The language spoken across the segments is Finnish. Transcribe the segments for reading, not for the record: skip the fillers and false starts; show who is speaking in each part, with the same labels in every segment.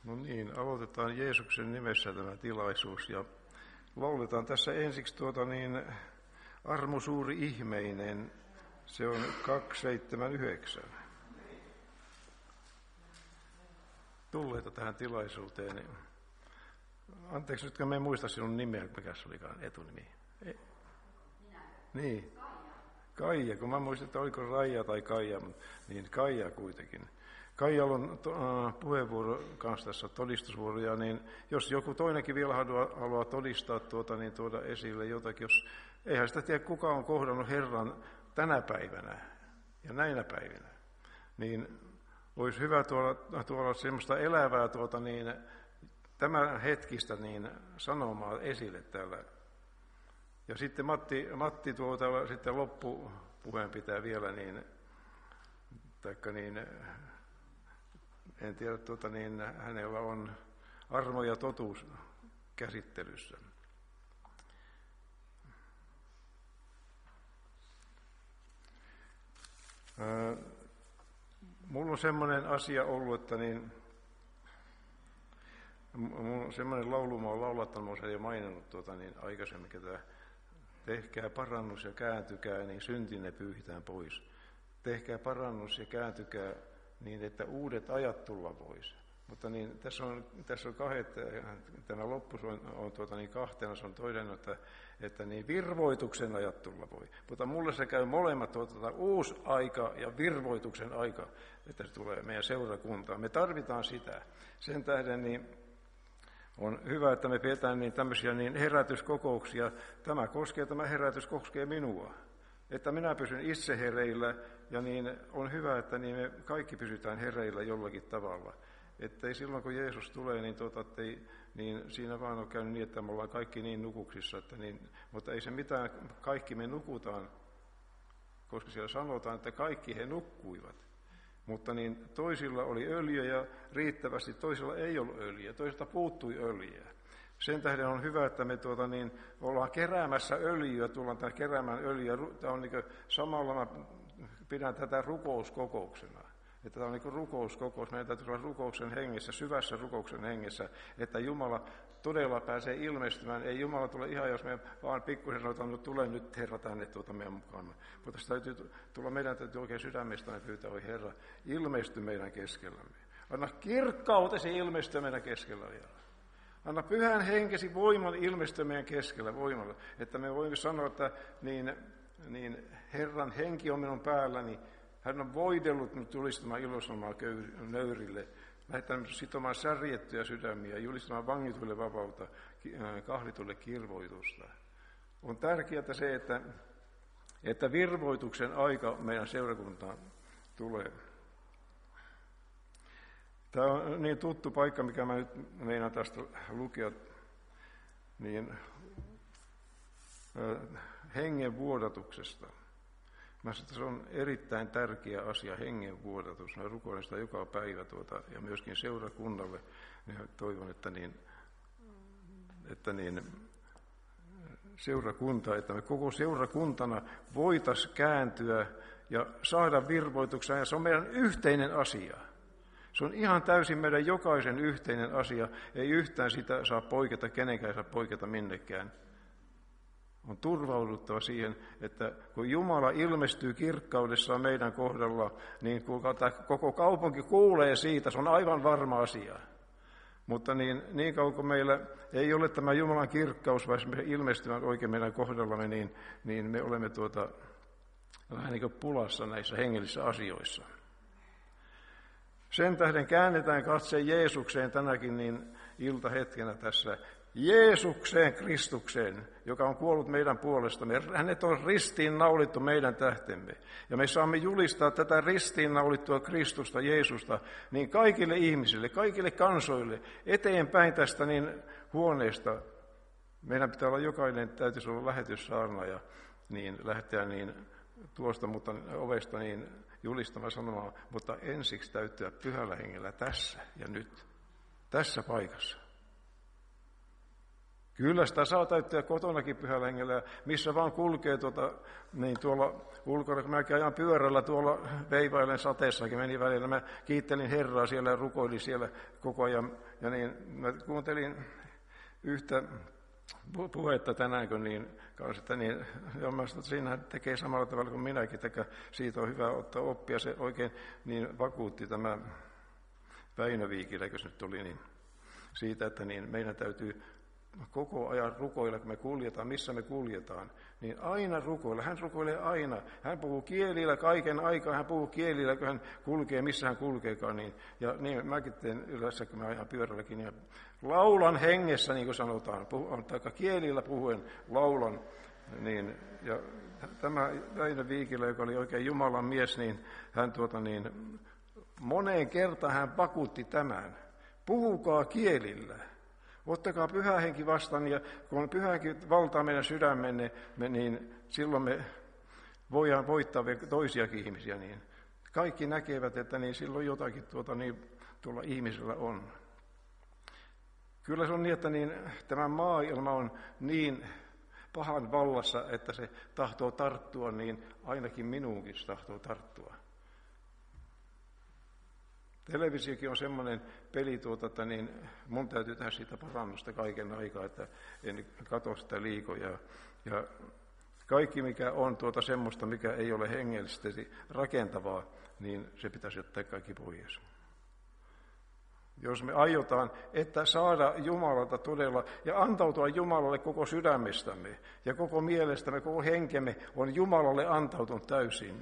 Speaker 1: No niin, aloitetaan Jeesuksen nimessä tämä tilaisuus ja lauletaan tässä ensiksi Armo suuri ihmeinen, se on 279. Tulleita tähän tilaisuuteen. Anteeksi, nytkö me en muista sinun nimeä, mikä se olikaan etunimi? Niin. Kaija, kun mä muistin, että oliko Raija tai Kaija, niin Kaija kuitenkin. Kaijalla on puheenvuoro kanssa tässä todistusvuoroja, niin jos joku toinenkin vielä haluaa todistaa niin tuoda esille jotakin, jos eihän sitä tiedä kuka on kohdannut Herran tänä päivänä ja näinä päivinä, niin olisi hyvä tuoda semmoista elävää tämän hetkistä sanomaa esille täällä. Ja sitten Matti sitten loppupuheen pitää vielä en tiedä, hänellä on armo ja totuus käsittelyssä. Mulla on semmoinen asia ollut, että mulla on semmoinen laulu, mä oon laulattanut, mä oon jo maininnut aikaisemmin, että tehkää parannus ja kääntykää, niin syntinne pyyhitään pois. Tehkää parannus ja kääntykää niin, että uudet ajat tulla voisi. Mutta tässä on kahdet, tämä loppu on kahtena, se on toinen, että virvoituksen ajat tulla voi. Mutta mulle se käy molemmat, uusi aika ja virvoituksen aika, että se tulee meidän seurakuntaan. Me tarvitaan sitä. Sen tähden on hyvä, että me pidetään tämmöisiä herätyskokouksia. Tämä herätys koskee minua. Että minä pysyn itse hereillä ja on hyvä, että me kaikki pysytään hereillä jollakin tavalla. Että ei silloin kun Jeesus tulee, niin siinä vaan on käynyt niin, että me ollaan kaikki niin nukuksissa, mutta ei se mitään, kaikki me nukutaan, koska siellä sanotaan, että kaikki he nukkuivat. Mutta toisilla oli öljyä riittävästi, toisilla ei ollut öljyä, toisilta puuttui öljyä. Sen tähden on hyvä, että me ollaan keräämässä öljyä, tullaan tänne keräämään öljyä. Tämä on samalla mä pidän tätä rukouskokouksena. Että tämä on rukouskokous. Meidän täytyy olla rukouksen hengessä, syvässä rukouksen hengessä, että Jumala todella pääsee ilmestymään. Ei Jumala tule ihan, jos me vaan pikkusen sanotaan, että tule nyt Herra tänne meidän mukaan. Mutta meidän täytyy oikein sydämestä pyytää, oi Herra, ilmesty meidän keskellämme. Anna kirkkautesi ilmestyä meidän keskellä vielä. Anna pyhän henkesi voiman ilmestyä meidän keskellä voimalla, että me voimme sanoa, että Herran henki on minun päälläni. Hän on voidellut minut julistamaan ilosanomaa nöyrille, lähdetään sitomaan särjettyjä sydämiä, julistamaan vangituille vapautta, kahlituille kirvoitusta. On tärkeää se, että virvoituksen aika meidän seurakuntaan tulee. Tämä on niin tuttu paikka, mikä mä nyt meinaan tästä lukea, hengen vuodatuksesta. Mä sanoin, että se on erittäin tärkeä asia, hengen vuodatus. Mä rukoilen sitä joka päivä ja myöskin seurakunnalle. Ja toivon, että seurakunta, että me koko seurakuntana voitaisiin kääntyä ja saada virvoituksen. Ja se on meidän yhteinen asia. Se on ihan täysin meidän jokaisen yhteinen asia. Ei yhtään sitä saa poiketa, kenenkään saa poiketa minnekään. On turvauduttava siihen, että kun Jumala ilmestyy kirkkaudessaan meidän kohdalla, niin koko kaupunki kuulee siitä, se on aivan varma asia. Mutta niin kauan kuin meillä ei ole tämä Jumalan kirkkaus, vai me ilmestymään oikein meidän kohdallamme, niin me olemme vähän niin kuin pulassa näissä hengellisissä asioissa. Sen tähden käännetään katse Jeesukseen tänäkin iltahetkenä tässä. Jeesukseen, Kristukseen, joka on kuollut meidän puolestamme. Hänet on ristiin naulittu meidän tähtemme. Ja me saamme julistaa tätä ristiin naulittua Kristusta, Jeesusta, niin kaikille ihmisille, kaikille kansoille, eteenpäin tästä huoneesta. Meidän pitää olla jokainen, täytyisi olla lähetyssaarna ja lähteä tuosta ovesta julistamaan sanomaan, mutta ensiksi täytyy pyhällä hengellä tässä ja nyt, tässä paikassa. Kyllä sitä saa täyttää kotonakin pyhällä hengellä, ja missä vaan kulkee niin tuolla ulkona, kun mäkin ajan pyörällä tuolla veivailen sateessakin, meni välillä, mä kiittelin Herraa siellä ja rukoilin siellä koko ajan, ja niin mä kuuntelin yhtä puhetta tänäänkö niin kanssa, että niin, ja mä sanoin, että siinä tekee samalla tavalla kuin minäkin, että siitä on hyvä ottaa oppia, se oikein niin vakuutti tämä Väinö Viikilä, kun se nyt tuli, niin siitä, että niin meidän täytyy koko ajan rukoilla, kun me kuljetaan, missä me kuljetaan, niin aina rukoilla. Hän rukoilee aina. Hän puhuu kielillä kaiken aikaa, hän puhuu kielillä, kun hän kulkee, missä hän kulkeekaan. Niin. Ja niin mäkin teen yleensä, kun mä ajan pyörälläkin, ja laulan hengessä, niin kuin sanotaan, tai kielillä puhuen laulan. Niin, ja tämä Väinö Viikilä, joka oli oikein Jumalan mies, niin hän moneen kertaan hän vakuutti tämän. Puhukaa kielillä. Ottakaa Pyhä Henki vastaan, ja kun Pyhä Henki valtaa meidän sydämenne, niin silloin me voidaan voittaa toisiakin ihmisiä. Niin kaikki näkevät, että niin silloin jotakin tuolla ihmisellä on. Kyllä se on niin, että niin, tämä maailma on niin pahan vallassa, että se tahtoo tarttua, niin ainakin minuunkin se tahtoo tarttua. Televisiokin on semmoinen peli, että niin mun täytyy tehdä siitä parannusta kaiken aikaa, että en katso sitä liikoja. Ja kaikki, mikä on semmoista, mikä ei ole hengellisesti rakentavaa, niin se pitäisi jättää kaikki pois. Jos me aiotaan, että saada Jumalalta todella ja antautua Jumalalle koko sydämestämme ja koko mielestämme, koko henkemme on Jumalalle antautunut täysin.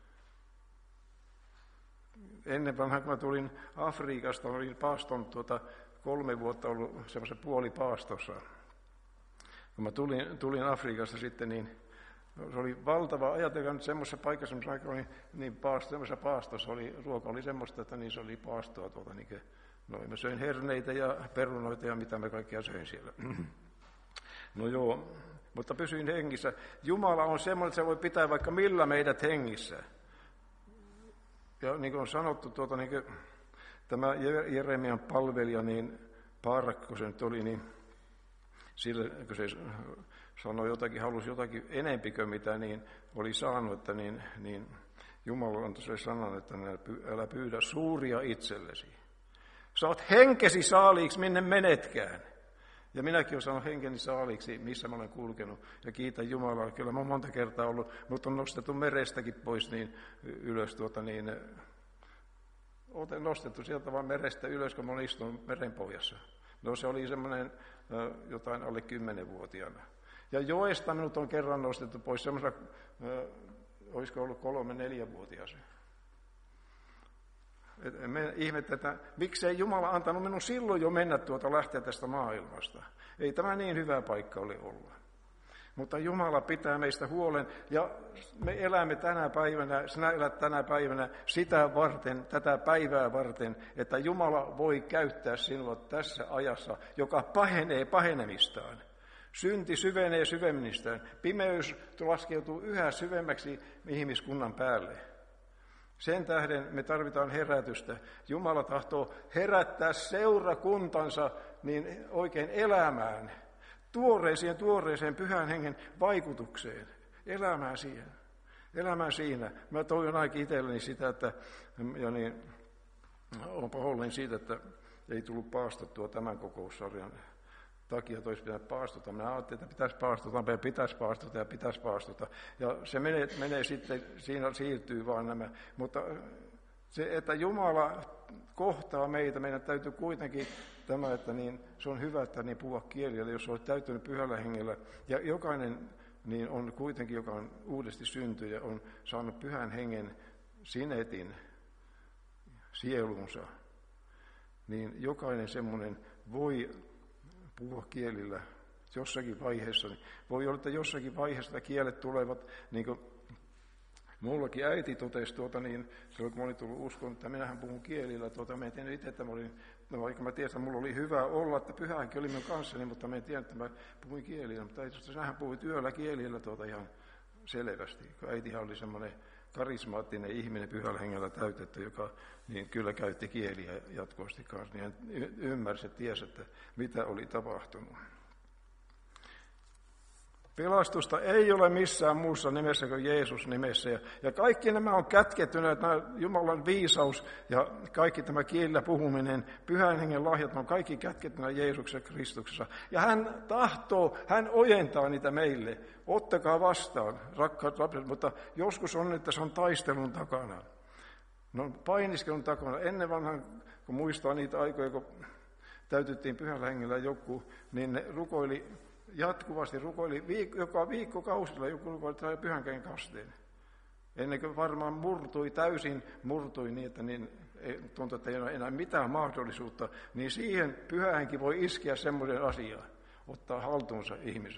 Speaker 1: Ennen vanhaan, kun mä tulin Afrikasta, olin paaston 3 vuotta ollut semmoisen puolipaastossa. Kun mä tulin Afrikasta sitten, niin se oli valtava, ajatelkaa nyt semmoisessa paikassa, missä oli niin semmoisessa paastossa, ruoka oli semmoista, että niin se oli paastoa mä söin herneitä ja perunoita ja mitä mä kaikkea söin siellä. No joo, mutta pysyin hengissä. Jumala on semmoinen, että se voi pitää vaikka millä meidät hengissä. Ja niin kuin on sanottu, tämä Jeremian palvelija, niin Paarak, kun se nyt oli, niin sille, kun se sanoi jotakin, halusi jotakin enempikö mitä, niin oli saanut, että niin Jumala on se sanan, että älä pyydä suuria itsellesi. Saat henkesi saaliiksi, minne menetkään. Ja minäkin olen saanut henkeni saaliiksi, missä mä olen kulkenut. Ja kiitän Jumalaa. Kyllä mä olen monta kertaa ollut, mutta on nostettu merestäkin pois niin ylös. Olen nostettu sieltä vaan merestä ylös, kun mä olen istunut merenpohjassa. No se oli semmoinen jotain alle 10-vuotiaana. Ja joesta minut on kerran nostettu pois semmoisella, olisiko ollut 3-4-vuotias. Me ihmettelemme, että miksei Jumala antanut minun silloin jo mennä lähteä tästä maailmasta. Ei tämä niin hyvä paikka ole olla. Mutta Jumala pitää meistä huolen ja me elämme tänä päivänä, sinä elät tänä päivänä sitä varten, tätä päivää varten, että Jumala voi käyttää sinua tässä ajassa, joka pahenee pahenemistaan. Synti syvenee syvemmistään. Pimeys laskeutuu yhä syvemmäksi ihmiskunnan päälle. Sen tähden me tarvitaan herätystä. Jumala tahtoo herättää seurakuntansa niin oikein elämään, tuoreeseen pyhän hengen vaikutukseen, elämään siinä. Mä toivon ainakin itselleni sitä, että ja niin, olen pahoillani siitä, että ei tullut paastottua tämän kokoussarjan takia, että olisi pitänyt paastota. Minä ajattelin, että pitäisi paastota. Ja se menee sitten, siinä siirtyy vaan nämä. Mutta se, että Jumala kohtaa meitä, meidän täytyy kuitenkin tämä, että niin, se on hyvä, että niin puhua kielillä, jos olet täytynyt pyhällä hengellä. Ja jokainen niin on kuitenkin, joka on uudesti syntynyt ja on saanut pyhän hengen sinetin sielunsa, niin jokainen semmoinen voi puhua kielillä jossakin vaiheessa. Voi olla, että jossakin vaiheessa kielet tulevat, niin kuin mullakin äiti totesi, niin silloin kun mä olin tullut uskoon, että minähän puhun kielillä. Mä en tiennyt itse, että vaikka mä tiesin, että mulla oli hyvä olla, että Pyhä Henki oli minun kanssani, mutta mä en tiennyt, että mä puhuin kielillä. Mutta äiti, sinähän puhuit yöllä kielillä ihan selvästi. Äitihän oli semmoinen karismaattinen ihminen, Pyhällä hengellä täytetty, joka niin kyllä käytti kieliä jatkuvasti kanssa, niin hän ymmärsi ja tiesi, että mitä oli tapahtunut. Pelastusta ei ole missään muussa nimessä kuin Jeesus nimessä. Ja kaikki nämä on kätkettynä, nämä Jumalan viisaus ja kaikki tämä kielillä puhuminen, Pyhän Hengen lahjat on kaikki kätkettynä Jeesuksen Kristuksessa. Ja hän tahtoo, hän ojentaa niitä meille. Ottakaa vastaan, rakkaat lapset, mutta joskus on, että se on taistelun takana. No painiskelun takana. Ennen vanhan, kun muistaa niitä aikoja, kun täytyttiin Pyhällä Hengellä joku, niin ne jatkuvasti rukoili joka viikkokausilla, joku rukoili Pyhän Hengen kasteen. Ennen kuin varmaan täysin murtui niin, että tuntui, että ei ole enää mitään mahdollisuutta, niin siihen Pyhä Henki voi iskeä semmoisen asian, ottaa haltuunsa ihmisen.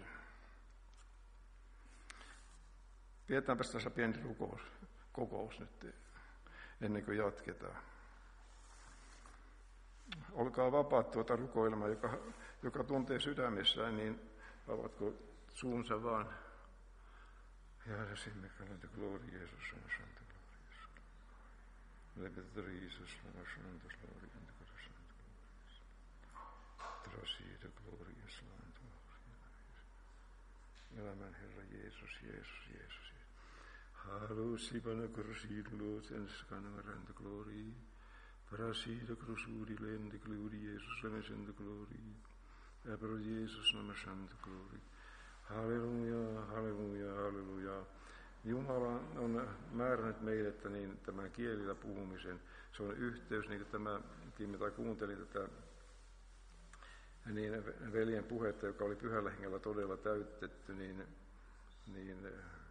Speaker 1: Pidetäänpäs tässä pieni kokous nyt, ennen kuin jatketaan. Olkaa vapaat tuota rukoilemaan, joka tuntee sydämessään, niin avatko suunsa vaan. Ja sinne kannalta gloria Jeesus on santa gloria. Lepetä Jeesus on santa gloria. Trasida gloria santa gloria. Elämän Herra Jeesus, Jeesus, Jeesus. Halusipana kursiidlos enskana ranta gloria. Prasida crusuri lende gloria Jeesus on santa gloria. Eber Jeesus on santa gloria. Halleluja, halleluja, halleluja. Jumala on määrännyt meille, että niin tämän kielillä puhumisen, se on yhteys, niin kuin tämäkin, mitä kuuntelin tätä niin veljen puhetta, joka oli Pyhällä Hengellä todella täytetty, niin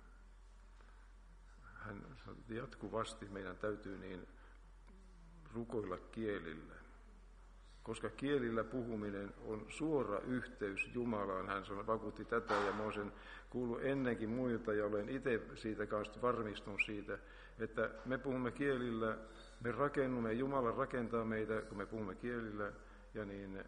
Speaker 1: hän jatkuvasti meidän täytyy niin rukoilla kielillä. Koska kielillä puhuminen on suora yhteys Jumalaan, hän vakuutti tätä ja mä olen sen kuullut ennenkin muilta ja olen itse siitä kanssa varmistunut siitä, että me puhumme kielillä, me rakennumme, Jumala rakentaa meitä, kun me puhumme kielillä ja niin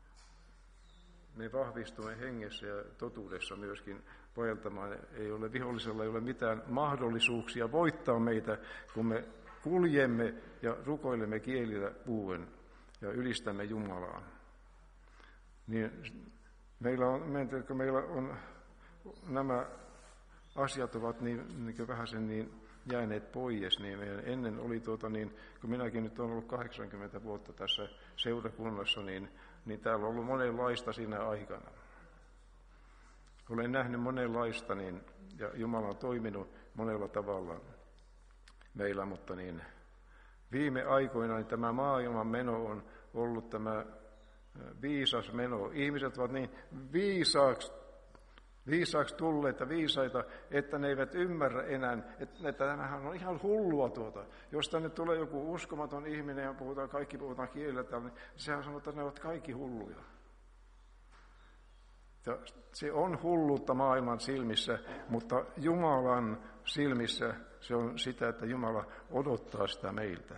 Speaker 1: me vahvistumme hengessä ja totuudessa myöskin vaeltamaan. Vihollisella ei ole mitään mahdollisuuksia voittaa meitä, kun me kuljemme ja rukoilemme kielillä puhuen ja ylistämme Jumalaa. Niin meillä on nämä asiat ovat niin vähäsen niin jääneet pois, niin meidän ennen oli kun minäkin nyt olen ollut 80 vuotta tässä seurakunnassa, niin täällä on ollut monenlaista siinä aikana. Olen nähnyt monenlaista, ja Jumala on toiminut monella tavalla meillä, mutta viime aikoina tämä maailman meno on ollut tämä viisas meno. Ihmiset ovat niin viisaaksi tulleita, viisaita, että ne eivät ymmärrä enää, että tämähän on ihan hullua Jos tänne tulee joku uskomaton ihminen ja kaikki puhutaan kielellä täällä, niin sehän sanoo, että ne ovat kaikki hulluja. Ja se on hulluutta maailman silmissä, mutta Jumalan silmissä se on sitä, että Jumala odottaa sitä meiltä.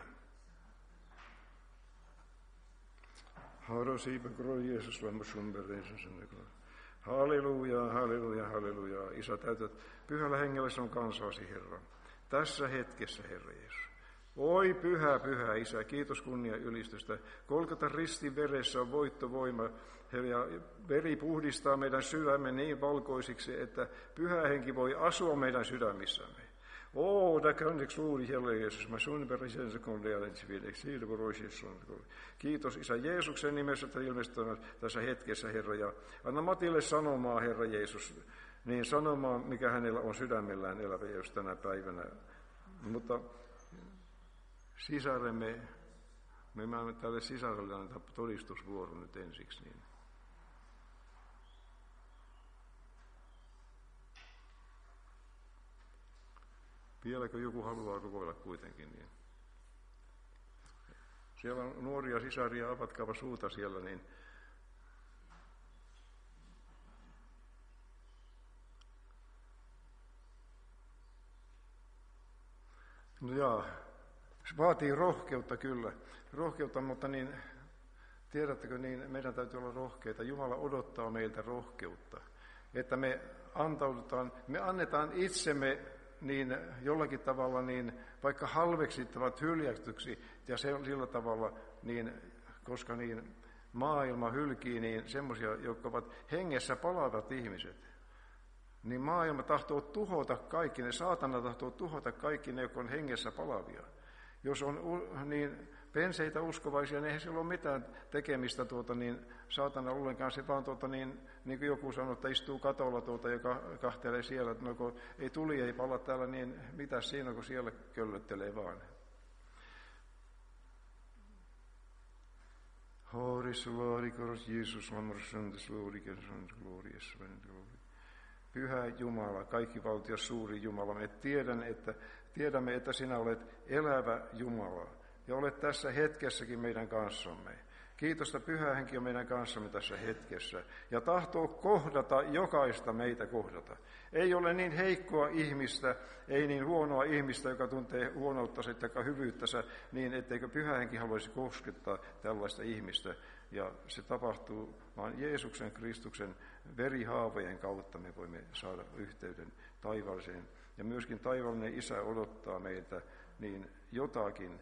Speaker 1: Halleluja, halleluja, halleluja. Isä, täytät Pyhällä Hengellä on kansaasi, Herra. Tässä hetkessä, Herra Jeesus. Oi pyhä, pyhä Isä, kiitos kunnia ylistystä. Golgatan ristin veressä on voittovoima, ja veri puhdistaa meidän sydämme niin valkoisiksi, että Pyhä Henki voi asua meidän sydämissämme. Där kan det gloria Herra Jesus, mä sun perisen kun leadens videksi, siitä voroisissa on. Kiitos Isä Jeesuksen nimessä, että ilmestynyt tässä hetkessä, Herra, ja anna Matille sanomaa, Herra Jeesus, niin sanomaa, mikä hänellä on sydämellään elävä Jeesus tänä päivänä. Mutta sisaremme, me tälle sisarelle antaa todistusvuoron nyt ensiksi, niin vieläkö joku haluaa rukoilla kuitenkin, niin siellä on nuoria sisaria, avatkaapa suuta siellä, niin no jaa, se vaatii rohkeutta kyllä, mutta niin tiedättekö, niin meidän täytyy olla rohkeita. Jumala odottaa meiltä rohkeutta, että me annetaan itsemme niin jollakin tavalla niin vaikka halveksittavat hyljätyksi ja sillä tavalla niin koska niin maailma hylkii niin semmoisia, jotka ovat hengessä palaavat ihmiset. niin maailma tahtoo tuhota kaikki ne, saatana tahtoo tuhota kaikki ne, jotka on hengessä palavia. Jos on niin penseitä uskovaisia, niin eihän sillä ole mitään tekemistä saatana ollenkaan. Se vaan niin kuin joku sanoi, että istuu katolla ja kahtelee siellä, että no, kun ei tuli, ei pala täällä, niin mitä siinä, kun siellä köllöttelee vaan. Pyhä Jumala, kaikki valtias suuri Jumala, me tiedämme, että sinä olet elävä Jumala ja olet tässä hetkessäkin meidän kanssamme. Kiitos, että Pyhä Henki on meidän kanssamme tässä hetkessä ja tahtoo kohdata jokaista meitä kohdata. Ei ole niin heikkoa ihmistä, ei niin huonoa ihmistä, joka tuntee huonoutta tai hyvyyttänsä, niin etteikö Pyhä Henki haluaisi koskettaa tällaista ihmistä. Ja se tapahtuu vaan Jeesuksen Kristuksen verihaavojen kautta me voimme saada yhteyden taivaalliseen. Ja myöskin taivaallinen Isä odottaa meiltä niin jotakin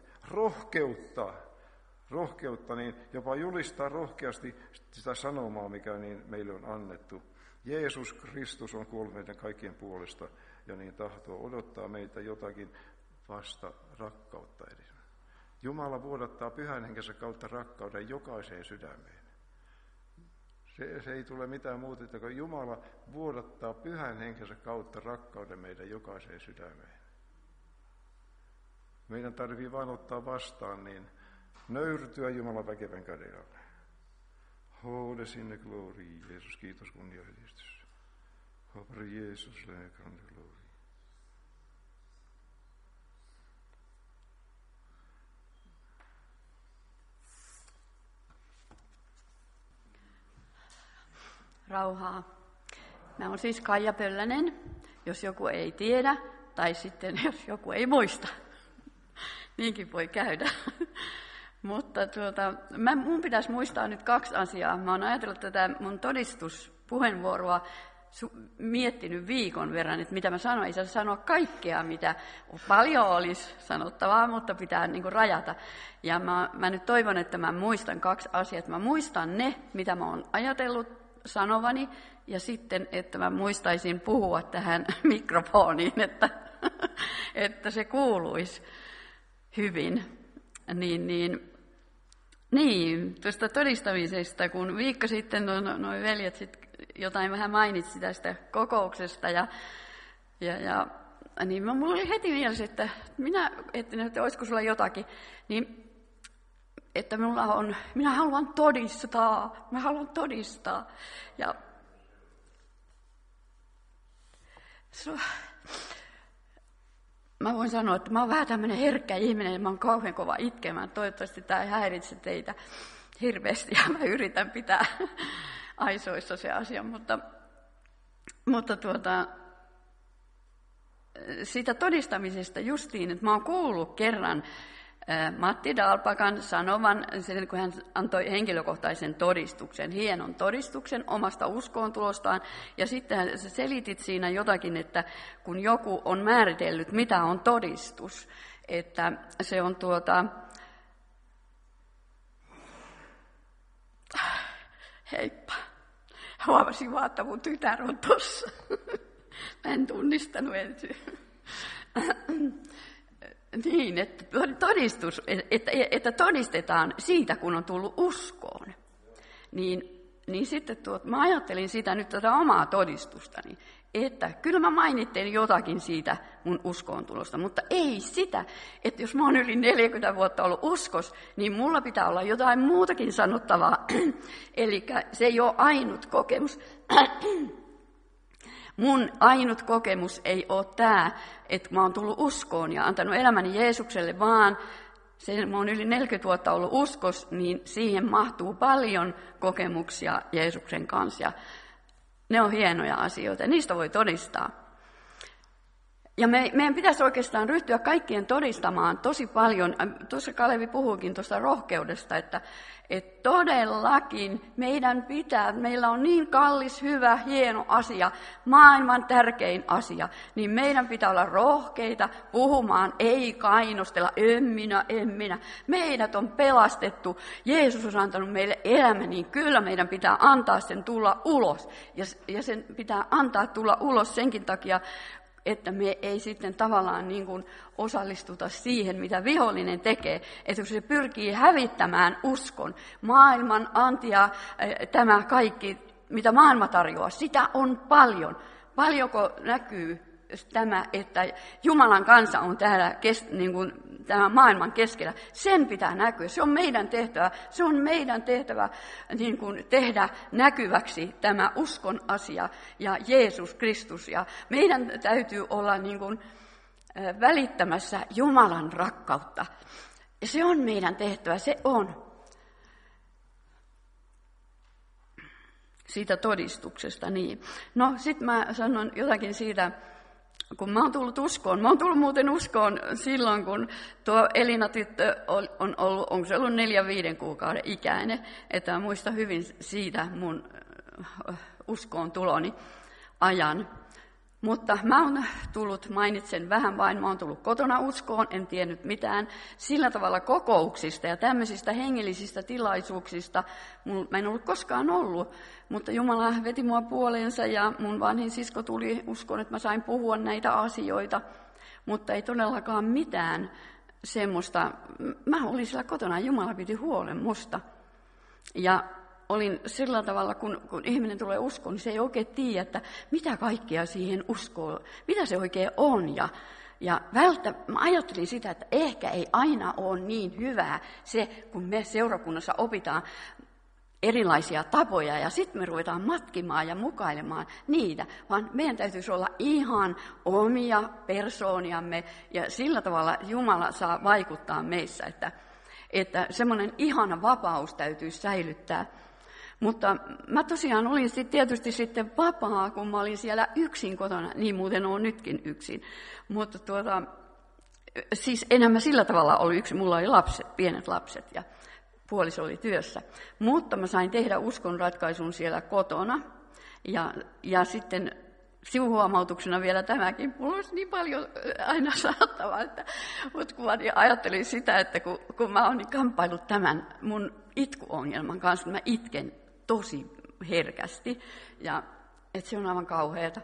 Speaker 1: rohkeutta, niin jopa julistaa rohkeasti sitä sanomaa, mikä niin meille on annettu. Jeesus Kristus on kuollut meidän kaikkien puolesta ja niin tahtoo odottaa meitä jotakin vasta rakkautta edes. Jumala vuodattaa Pyhän Henkensä kautta rakkauden jokaiseen sydämeen. Se ei tule mitään muuta, että kun Jumala vuodattaa Pyhän Henkensä kautta rakkauden meidän jokaiseen sydämeen. Meidän tarvitsee vain ottaa vastaan, niin nöyrtyä Jumalan väkevän käden alle. Hoode sinne glory, Jeesus, kiitos kunnia ylistys. Hopre Jeesus, grande glory.
Speaker 2: Rauhaa. Mä oon siis Kaija Pöllänen, jos joku ei tiedä, tai sitten jos joku ei muista. Niinkin voi käydä. Mutta mun pitäisi muistaa nyt 2 asiaa. Mä oon ajatellut tätä mun todistuspuheenvuoroa miettinyt viikon verran, että mitä mä sanon. Ei saa sanoa kaikkea, mitä paljon olisi sanottavaa, mutta pitää niin kuin rajata. Ja mä nyt toivon, että mä muistan 2 asiaa. Mä muistan ne, mitä mä oon ajatellut sanovani, ja sitten, että mä muistaisin puhua tähän mikrofoniin, että se kuuluisi hyvin. Niin, tuosta todistamisesta, kun viikko sitten nuo veljet jotain vähän mainitsi tästä kokouksesta, niin mulla oli heti mielessä, että olisiko sulla jotakin, niin että minä haluan todistaa. Ja mä voin sanoa, että mä oon vähän tämmöinen herkkä ihminen, ja mä oon kauhean kova itkemään. Toivottavasti tämä ei häiritse teitä hirveästi, ja mä yritän pitää aisoissa se asia, mutta siitä todistamisesta justiin, että mä oon kuullut kerran Matti Dalpakan sanovan, kun hän antoi henkilökohtaisen todistuksen, hienon todistuksen omasta uskoontulostaan, ja sitten sä selitit siinä jotakin, että kun joku on määritellyt, mitä on todistus, että se on heippa, huomasin vaan, että mun tytär on tossa. Mä en tunnistanut ensin. Niin, että todistus, että todistetaan siitä, kun on tullut uskoon. Niin sitten mä ajattelin sitä nyt tätä omaa todistustani, että kyllä mä mainittelin jotakin siitä mun uskoontulosta, mutta ei sitä, että jos mä oon yli 40 vuotta ollut uskos, niin mulla pitää olla jotain muutakin sanottavaa. Eli se ei ole ainut kokemus. Mun ainut kokemus ei ole tämä, että mä oon tullut uskoon ja antanut elämäni Jeesukselle, vaan mä oon yli 40 vuotta ollut uskos, niin siihen mahtuu paljon kokemuksia Jeesuksen kanssa. Ja ne on hienoja asioita, niistä voi todistaa. Ja meidän pitäisi oikeastaan ryhtyä kaikkien todistamaan tosi paljon. Tuossa Kalevi puhuikin tuosta rohkeudesta, että todellakin meillä on niin kallis, hyvä, hieno asia, maailman tärkein asia, niin meidän pitää olla rohkeita puhumaan, ei kainostella, en minä. Meidät on pelastettu, Jeesus on antanut meille elämän, niin kyllä meidän pitää antaa sen tulla ulos. Ja sen pitää antaa tulla ulos senkin takia, että me ei sitten tavallaan niin kuin osallistuta siihen, mitä vihollinen tekee. Että kun se pyrkii hävittämään uskon, maailman antia, tämä kaikki, mitä maailma tarjoaa, sitä on paljon. Paljonko näkyy tämä, että Jumalan kansa on täällä niin kuin tämän maailman keskellä. Sen pitää näkyä. Se on meidän tehtävä. Se on meidän tehtävä niin kuin tehdä näkyväksi tämä uskon asia ja Jeesus Kristus. Ja meidän täytyy olla niin kuin välittämässä Jumalan rakkautta. Ja se on meidän tehtävä. Se on. Siitä todistuksesta, niin. No, sitten mä sanon jotakin siitä, kun mä oon tullut uskoon. Mä oon tullut muuten uskoon silloin, kun tuo Elina-tyttö on ollut, onko se ollut 4-5 kuukauden ikäinen. Että mä muistan hyvin siitä mun uskoon tuloni ajan. Mutta mä oon tullut, mainitsen vähän vain, mä oon tullut kotona uskoon, en tiennyt mitään. Sillä tavalla kokouksista ja tämmöisistä hengellisistä tilaisuuksista mä en ollut koskaan ollut. Mutta Jumala veti mua puoleensa ja mun vanhin sisko tuli uskoon, että mä sain puhua näitä asioita. Mutta ei todellakaan mitään semmoista. Mä olin siellä kotona ja Jumala piti huolen musta. Ja olin sillä tavalla, kun ihminen tulee uskoon, niin se ei oikein tiedä, että mitä kaikkea siihen uskoo, mitä se oikein on. Ja mä ajattelin sitä, että ehkä ei aina ole niin hyvää se, kun me seurakunnassa opitaan erilaisia tapoja ja sitten me ruvetaan matkimaan ja mukailemaan niitä, vaan meidän täytyisi olla ihan omia persooniamme ja sillä tavalla Jumala saa vaikuttaa meissä, että semmoinen ihana vapaus täytyy säilyttää. Mutta mä tosiaan olin tietysti sitten vapaa, kun mä olin siellä yksin kotona, niin muuten olen nytkin yksin. Mutta siis enää mä sillä tavalla oli yksin, mulla oli lapset, pienet lapset ja puoliso oli työssä. Mutta mä sain tehdä uskon ratkaisun siellä kotona ja sitten sivuhuomautuksena vielä tämäkin. Mulla olisi niin paljon aina sanottavaa, mutta kun mä ajattelin sitä, että kun mä oon niin kamppailut tämän mun itkuongelman kanssa, mä itken tosi herkästi ja että se on aivan kauheata.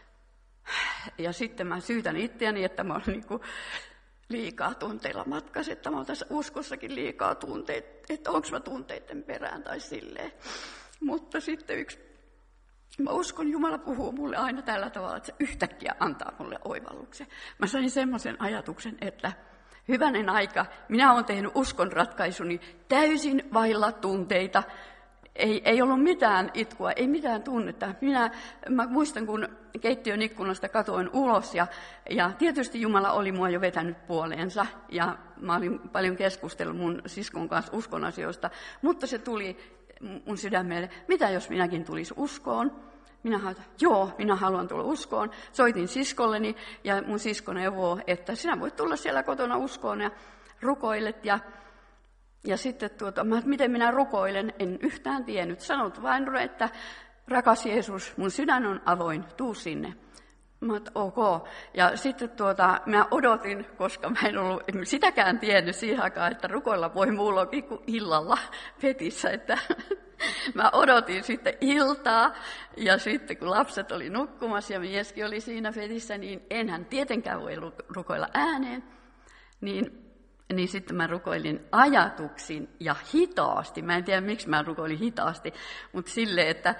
Speaker 2: Ja sitten mä syytän itseäni, että mä oon niinku liikaa tunteilla matkassa, että mä oon tässä uskossakin liikaa tunteita, että onko mä tunteiden perään tai silleen. Mutta sitten mä uskon, Jumala puhuu mulle aina tällä tavalla, että se yhtäkkiä antaa mulle oivalluksen. Mä sain semmoisen ajatuksen, että hyvänen aika, minä olen tehnyt uskon ratkaisuni täysin vailla tunteita. Ei ollut mitään itkua, ei mitään tunnetta. Mä muistan, kun keittiön ikkunasta katoin ulos ja tietysti Jumala oli mua jo vetänyt puoleensa ja mä olin paljon keskustellut mun siskon kanssa uskon asioista, mutta se tuli mun sydämelle, mitä jos minäkin tulis uskoon? Minä haluan tulla uskoon. Soitin siskolleni ja mun sisko neuvoo, että sinä voit tulla siellä kotona uskoon ja rukoilet. Ja sitten miten minä rukoilen, en yhtään tiennyt. Sanot vain, että rakas Jeesus, mun sydän on avoin, tuu sinne. Mä oon, ok. Ja sitten mä odotin, koska mä en ollut sitäkään tiennyt siihen aikaan, että rukoilla voi muulloinkin kuin illalla petissä, että mä odotin sitten iltaa ja sitten kun lapset oli nukkumassa ja mieskin oli siinä petissä, niin enhän tietenkään voi rukoilla ääneen, niin sitten mä rukoilin ajatuksin ja hitaasti. Mä en tiedä, miksi mä rukoilin hitaasti, mutta silleen, että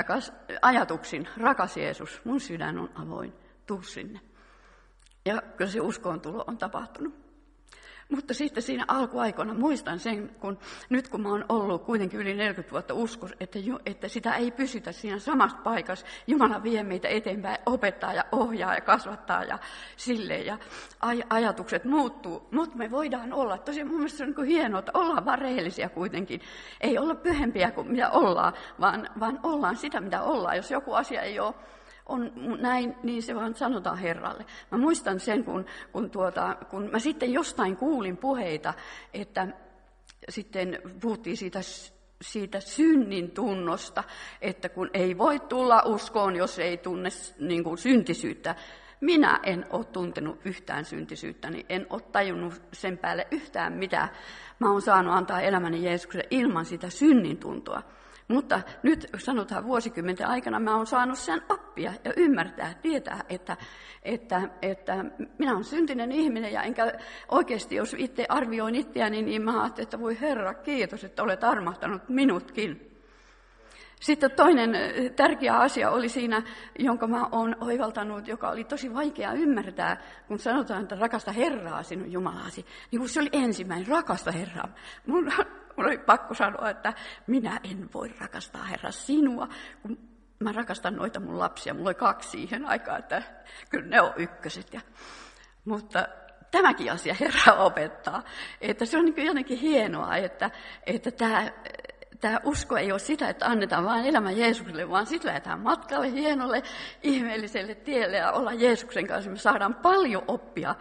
Speaker 2: rakas Jeesus, mun sydän on avoin, tuu sinne. Ja kyllä se uskoontulo on tapahtunut. Mutta sitten siinä alkuaikoina muistan sen, nyt kun mä oon ollut kuitenkin yli 40 vuotta uskossa, että sitä ei pysytä siinä samassa paikassa. Jumala vie meitä eteenpäin, opettaa ja ohjaa ja kasvattaa ja silleen. Ja ajatukset muuttuu, mutta me voidaan olla. Tosiaan mun mielestä se on niin hienoa, että ollaan vaan rehellisiä kuitenkin. Ei olla pyhempiä kuin mitä ollaan, vaan ollaan sitä, mitä ollaan. Jos joku asia ei ole on näin, niin se vaan sanotaan Herralle. Mä muistan sen, kun mä sitten jostain kuulin puheita, että sitten puhuttiin siitä synnin tunnosta, että kun ei voi tulla uskoon, jos ei tunne niin kuin syntisyyttä. Minä en ole tuntenut yhtään syntisyyttä, niin en ole tajunnut sen päälle yhtään, mitä mä oon saanut antaa elämäni Jeesukselle ilman sitä synnin tuntoa. Mutta nyt sanotaan vuosikymmenten aikana mä oon saanut sen oppia ja ymmärtää, tietää, että minä olen syntinen ihminen ja enkä oikeasti, jos itse arvioin itseäni, niin mä ajattelin, että voi Herra, kiitos, että olet armahtanut minutkin. Sitten toinen tärkeä asia oli siinä, jonka mä oon oivaltanut, joka oli tosi vaikea ymmärtää, kun sanotaan, että rakasta Herraa sinun Jumalasi. Niin kun se oli ensimmäinen, rakasta Herraa. Mun oli pakko sanoa, että minä en voi rakastaa Herra sinua, kun mä rakastan noita mun lapsia. Mulla oli 2 siihen aikaan, että kyllä ne on ykköset. Mutta tämäkin asia Herra opettaa, että se on niin jotenkin hienoa, että tämä usko ei ole sitä, että annetaan vain elämä Jeesukselle, vaan sitten lähdetään matkalle hienolle, ihmeelliselle tielle ja olla Jeesuksen kanssa. Me saadaan paljon oppia.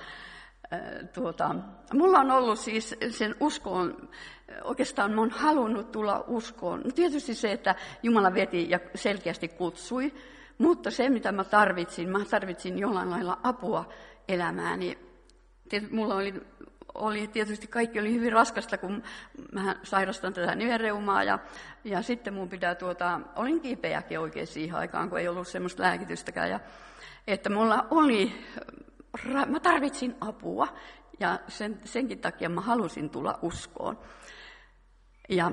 Speaker 2: Mulla on ollut siis sen uskoon, oikeastaan mä oon halunnut tulla uskoon. No tietysti se, että Jumala veti ja selkeästi kutsui, mutta se mitä mä tarvitsin jollain lailla apua elämääni. Mulla oli tietysti kaikki oli hyvin raskasta, kun mä sairastan tätä nivelreumaa ja sitten mun pitää olin kipeäkin oikein siihen aikaan, kun ei ollut semmoista lääkitystäkään. Ja, että mä tarvitsin apua ja senkin takia mä halusin tulla uskoon. Ja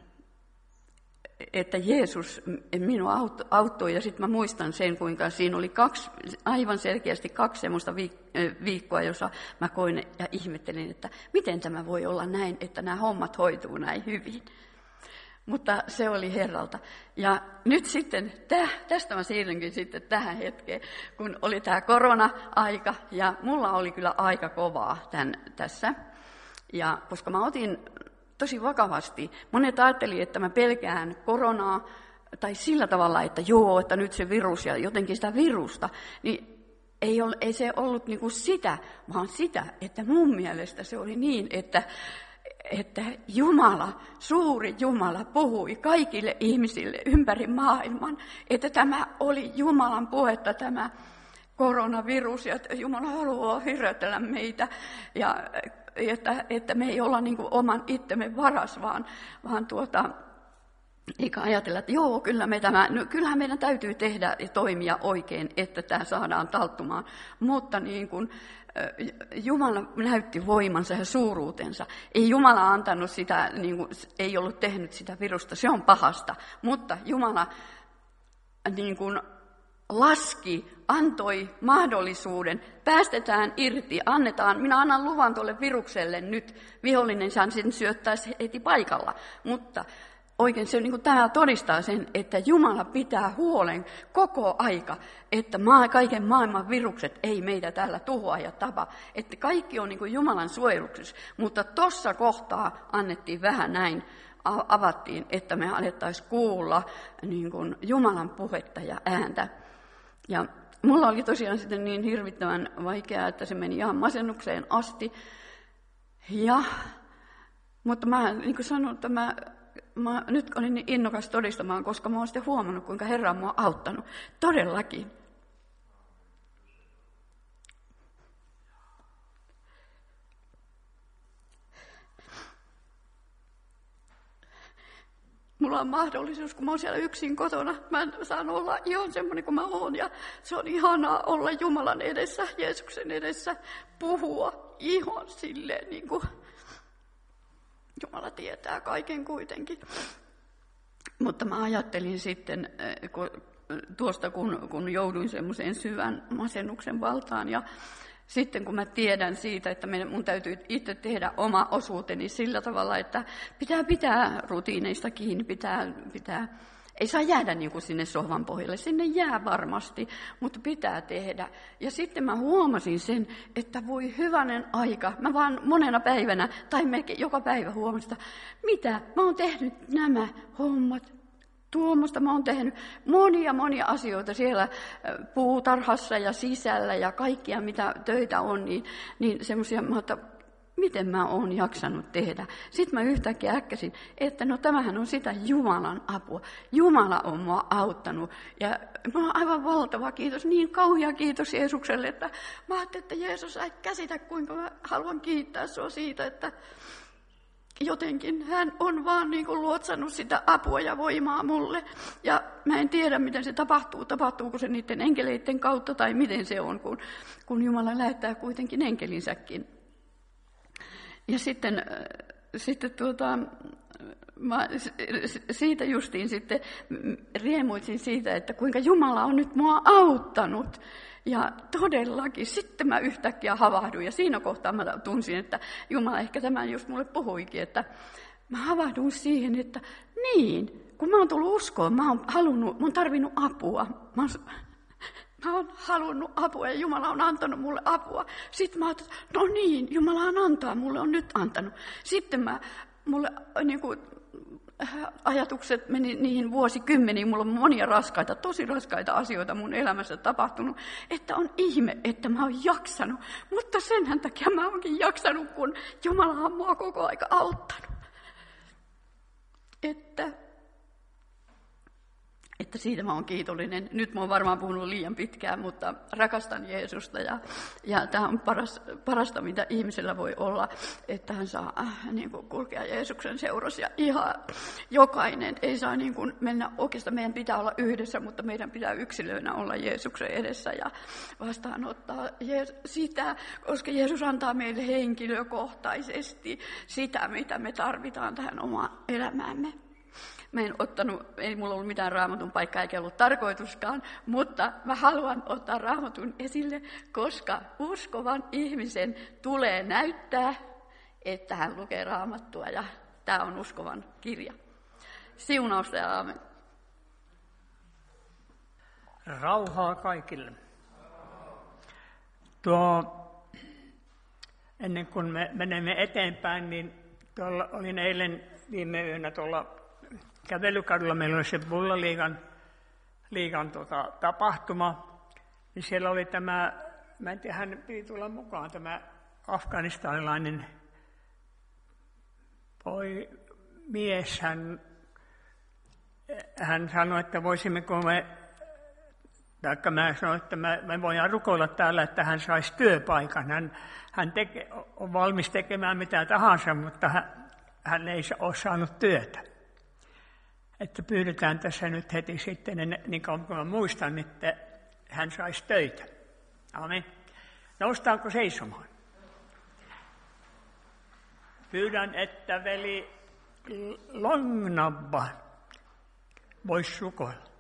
Speaker 2: että Jeesus minua auttoi ja sitten mä muistan sen, kuinka siinä oli aivan selkeästi 2 semmoista viikkoa, jossa mä koin ja ihmettelin, että miten tämä voi olla näin, että nämä hommat hoituu näin hyvin. Mutta se oli Herralta. Ja nyt sitten, tästä mä siirrynkin sitten tähän hetkeen, kun oli tämä korona-aika ja mulla oli kyllä aika kovaa tässä. Ja koska mä otin tosi vakavasti. Monet ajatteli, että mä pelkään koronaa, tai sillä tavalla, että että nyt se virus ja jotenkin sitä virusta, niin ei se ollut niinku sitä, vaan sitä, että mun mielestä se oli niin, että Jumala, suuri Jumala puhui kaikille ihmisille ympäri maailman, että tämä oli Jumalan puhetta, tämä koronavirus, ja että Jumala haluaa hirötellä meitä, ja että me ei olla niin kuin oman itsemme varas, vaan eikä ajatella, että kyllähän meidän täytyy tehdä ja toimia oikein, että tämä saadaan talttumaan. Mutta niin kuin Jumala näytti voimansa ja suuruutensa. Ei Jumala antanut sitä, niin kuin, ei ollut tehnyt sitä virusta, se on pahasta. Mutta Jumala niin kuin antoi mahdollisuuden, päästetään irti, minä annan luvan tuolle virukselle nyt, vihollinen sen syöttäisi heti paikalla, mutta oikein se niin kuin tämä todistaa sen, että Jumala pitää huolen koko aika, että kaiken maailman virukset ei meitä täällä tuhoa ja tapa, että kaikki on niin kuin Jumalan suojeluksessa, mutta tuossa kohtaa annettiin vähän näin, avattiin, että me alettaisiin kuulla niin kuin Jumalan puhetta ja ääntä. Ja mulla oli tosiaan sitten niin hirvittävän vaikeaa, että se meni ihan masennukseen asti. Mutta mä niin kuin sanoin, että mä nyt olin niin innokas todistamaan, koska mä oon sitten huomannut, kuinka Herra on mua auttanut. Todellakin. Mulla on mahdollisuus, kun mä oon siellä yksin kotona, mä saan olla ihan semmoinen kuin mä oon. Ja se on ihanaa olla Jumalan edessä, Jeesuksen edessä, puhua ihan silleen, niin kuin Jumala tietää kaiken kuitenkin. Mutta mä ajattelin sitten, kun jouduin semmoiseen syvän masennuksen valtaan ja sitten kun mä tiedän siitä, että mun täytyy itse tehdä oma osuuteni sillä tavalla, että pitää rutiineista kiinni, ei saa jäädä niin kuin sinne sohvan pohjalle, sinne jää varmasti, mutta pitää tehdä. Ja sitten mä huomasin sen, että voi hyvänen aika, mä vaan monena päivänä tai melkein joka päivä huomasin, että mitä, mä oon tehnyt nämä hommat tuommoista. Mä oon tehnyt monia asioita siellä puutarhassa ja sisällä ja kaikkia mitä töitä on, niin semmoisia, että miten mä oon jaksanut tehdä. Sitten mä yhtäkkiä äkkäsin, että no tämähän on sitä Jumalan apua. Jumala on mua auttanut ja mä oon aivan valtava kiitos, niin kauhea kiitos Jeesukselle, että mä ajattelin, että Jeesus, sä et käsitä kuinka mä haluan kiittää sua siitä, että jotenkin hän on vaan niin kuin luotsannut sitä apua ja voimaa mulle. Ja mä en tiedä, miten se tapahtuu. Tapahtuuko se niiden enkeleiden kautta tai miten se on, kun Jumala lähettää kuitenkin enkelinsäkin. Ja sitten mä siitä justiin sitten riemuitsin siitä, että kuinka Jumala on nyt mua auttanut. Ja todellakin, sitten mä yhtäkkiä havahduin ja siinä kohtaa mä tunsin, että Jumala ehkä tämän just mulle puhuikin, että mä havahduin siihen, että niin, kun mä oon tullut uskoon, mä oon tarvinnut apua. Mä oon halunnut apua ja Jumala on antanut mulle apua. Sitten mä ajattelin, että no niin, Jumala antaa, mulle on nyt antanut. Sitten mulle niin kuin, ajatukset meni niihin vuosikymmeniin. Mulla on monia tosi raskaita asioita mun elämässä tapahtunut, että on ihme, että mä oon jaksanut. Mutta senhän takia mä oonkin jaksanut, kun Jumala on mua koko aika auttanut. Että siitä mä oon kiitollinen. Nyt mä oon varmaan puhunut liian pitkään, mutta rakastan Jeesusta ja tämä on parasta, mitä ihmisellä voi olla, että hän saa niin kuin kulkea Jeesuksen seurassa. Ja ihan jokainen ei saa niin kuin mennä, oikeastaan meidän pitää olla yhdessä, mutta meidän pitää yksilöinä olla Jeesuksen edessä ja vastaanottaa sitä, koska Jeesus antaa meille henkilökohtaisesti sitä, mitä me tarvitaan tähän omaan elämäämme. Mä en ei mulla ollut mitään Raamatun paikkaa eikä ollut tarkoituskaan, mutta mä haluan ottaa Raamatun esille, koska uskovan ihmisen tulee näyttää, että hän lukee Raamattua ja tämä on uskovan kirja. Siunausta ja aamen.
Speaker 3: Rauhaa kaikille. Ennen kuin me menemme eteenpäin, niin olin eilen viime yönä tuolla kävelykadulla, meillä oli se Bullaliigan tapahtuma, niin siellä oli tämä, mä en tiedä, hän piti tulla mukaan, tämä afganistanilainen mies, hän sanoi, että voisimmeko taikka mä sanoin, että me voidaan rukoilla täällä, että hän saisi työpaikan. Hän on valmis tekemään mitä tahansa, mutta hän ei ole saanut työtä. Että pyydetään tässä nyt heti sitten, niin kauan kuin mä muistan, että hän saisi töitä. Amen. Noustaanko seisomaan? Pyydän, että veli Longnabba voisi rukoilla.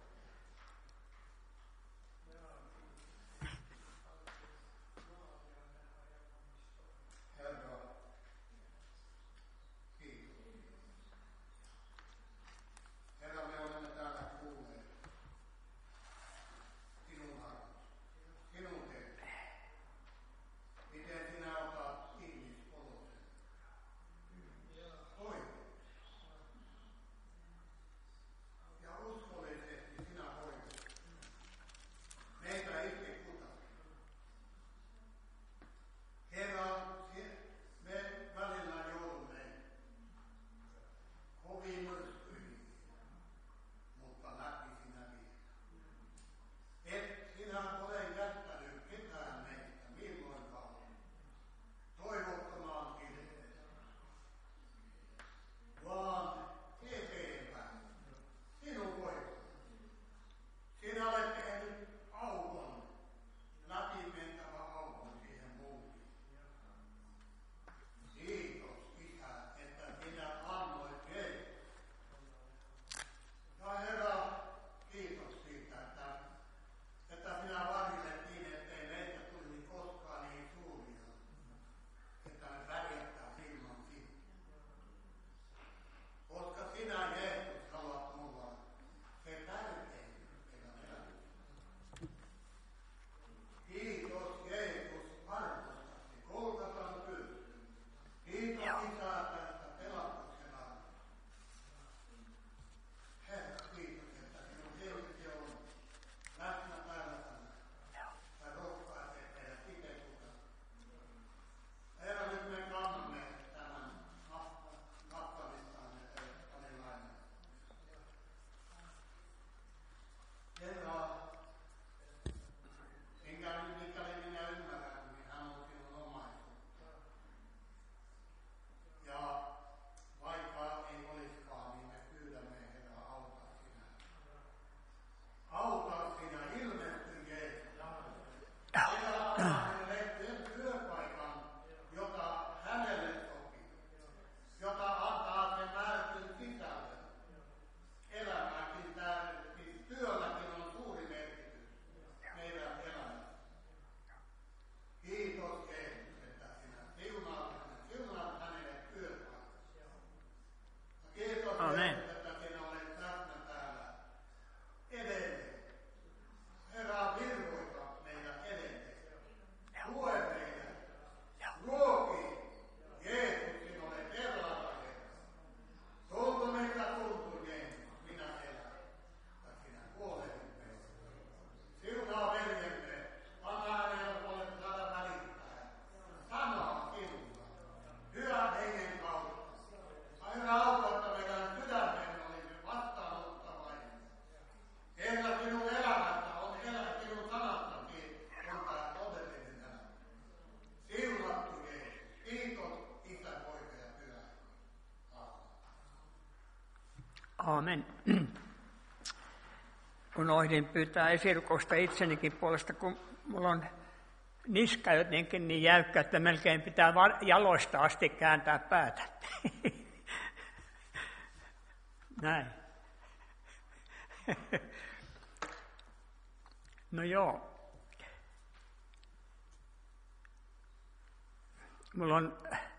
Speaker 4: Ja uskollisesti
Speaker 3: Amen. Aamen. Unohdin pyytää esirukousta itsenikin puolesta, kun mulla on niska jotenkin niin jäykkä, että melkein pitää jaloista asti kääntää päätä. Näin. No joo. Mulla on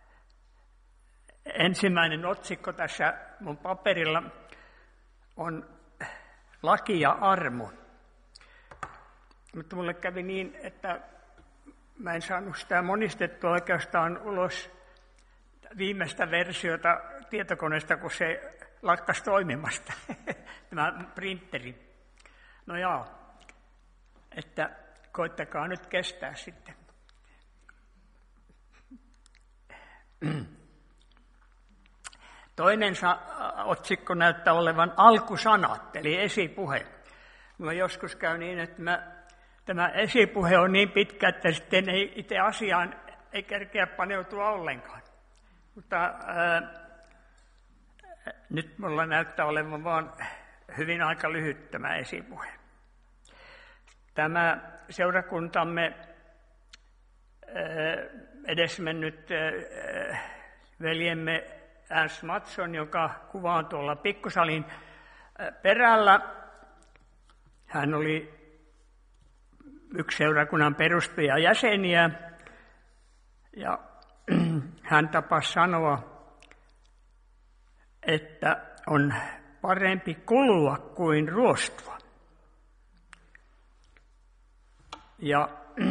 Speaker 3: ensimmäinen otsikko tässä mun paperilla on laki ja armo. Mutta mulle kävi niin, että mä en saanut sitä monistettua oikeastaan ulos viimeistä versiota tietokoneesta, kun se lakkasi toimimasta, tämä printeri. No joo, että koittakaa nyt kestää sitten. Toinen otsikko näyttää olevan alkusanat, eli esipuhe. Minulla joskus käy niin, että tämä esipuhe on niin pitkä, että sitten ei itse asiaan ei kerkeä paneutua ollenkaan. Mutta nyt minulla näyttää olevan vaan hyvin aika lyhyt tämä esipuhe. Tämä seurakuntamme edesmennyt veljemme Ernst Mattsson, joka kuvaa tuolla pikkusalin perällä. Hän oli yksi seurakunnan perustajajäseniä ja hän tapasi sanoa, että on parempi kulua kuin ruostua. Ja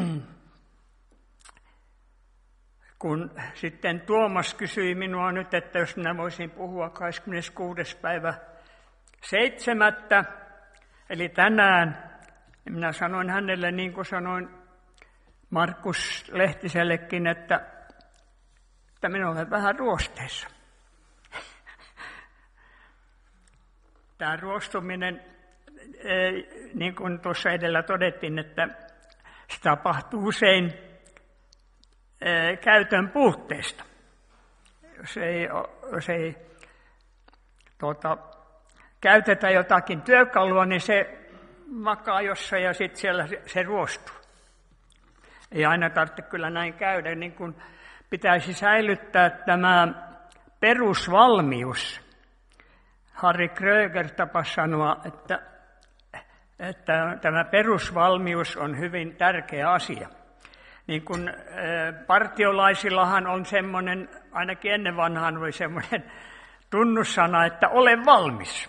Speaker 3: kun sitten Tuomas kysyi minua nyt, että jos minä voisin puhua 26. päivä 7. eli tänään, niin minä sanoin hänelle niin kuin sanoin Markus Lehtisellekin, että minä olen vähän ruosteessa. Tämä ruostuminen, niin kuin tuossa edellä todettiin, että se tapahtuu usein käytön puutteesta. Jos ei käytetä jotakin työkalua, niin se makaa jossain ja sitten siellä se ruostuu. Ei aina tarvitse kyllä näin käydä, niin kuin pitäisi säilyttää tämä perusvalmius. Harry Kröger tapasi sanoa, että tämä perusvalmius on hyvin tärkeä asia. Niin kuin partiolaisillahan on semmoinen, ainakin ennen vanhaan oli semmoinen tunnussana, että ole valmis.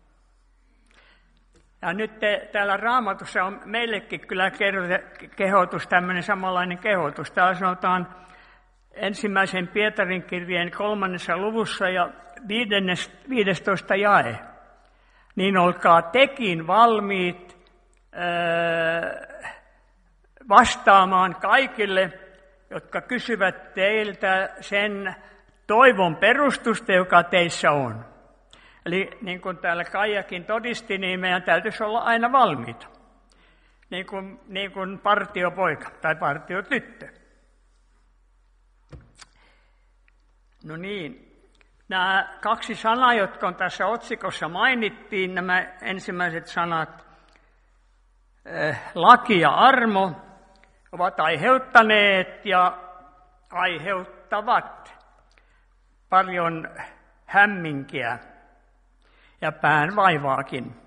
Speaker 3: Ja nyt täällä Raamatussa on meillekin kyllä kehotus, tämmöinen samanlainen kehotus. Täällä sanotaan 1. Pietarin kirjeen 3. luvussa ja 15. jae. Niin olkaa tekin valmiit vastaamaan kaikille, jotka kysyvät teiltä sen toivon perustusta, joka teissä on. Eli niin kuin täällä Kaijakin todisti, niin meidän täytyisi olla aina valmiita. Niin kuin partiopoika tai partiotyttö. No niin, nämä 2 sanaa, jotka on tässä otsikossa mainittiin, nämä ensimmäiset sanat, laki ja armo, ovat aiheuttaneet ja aiheuttavat paljon hämminkiä ja päänvaivaakin.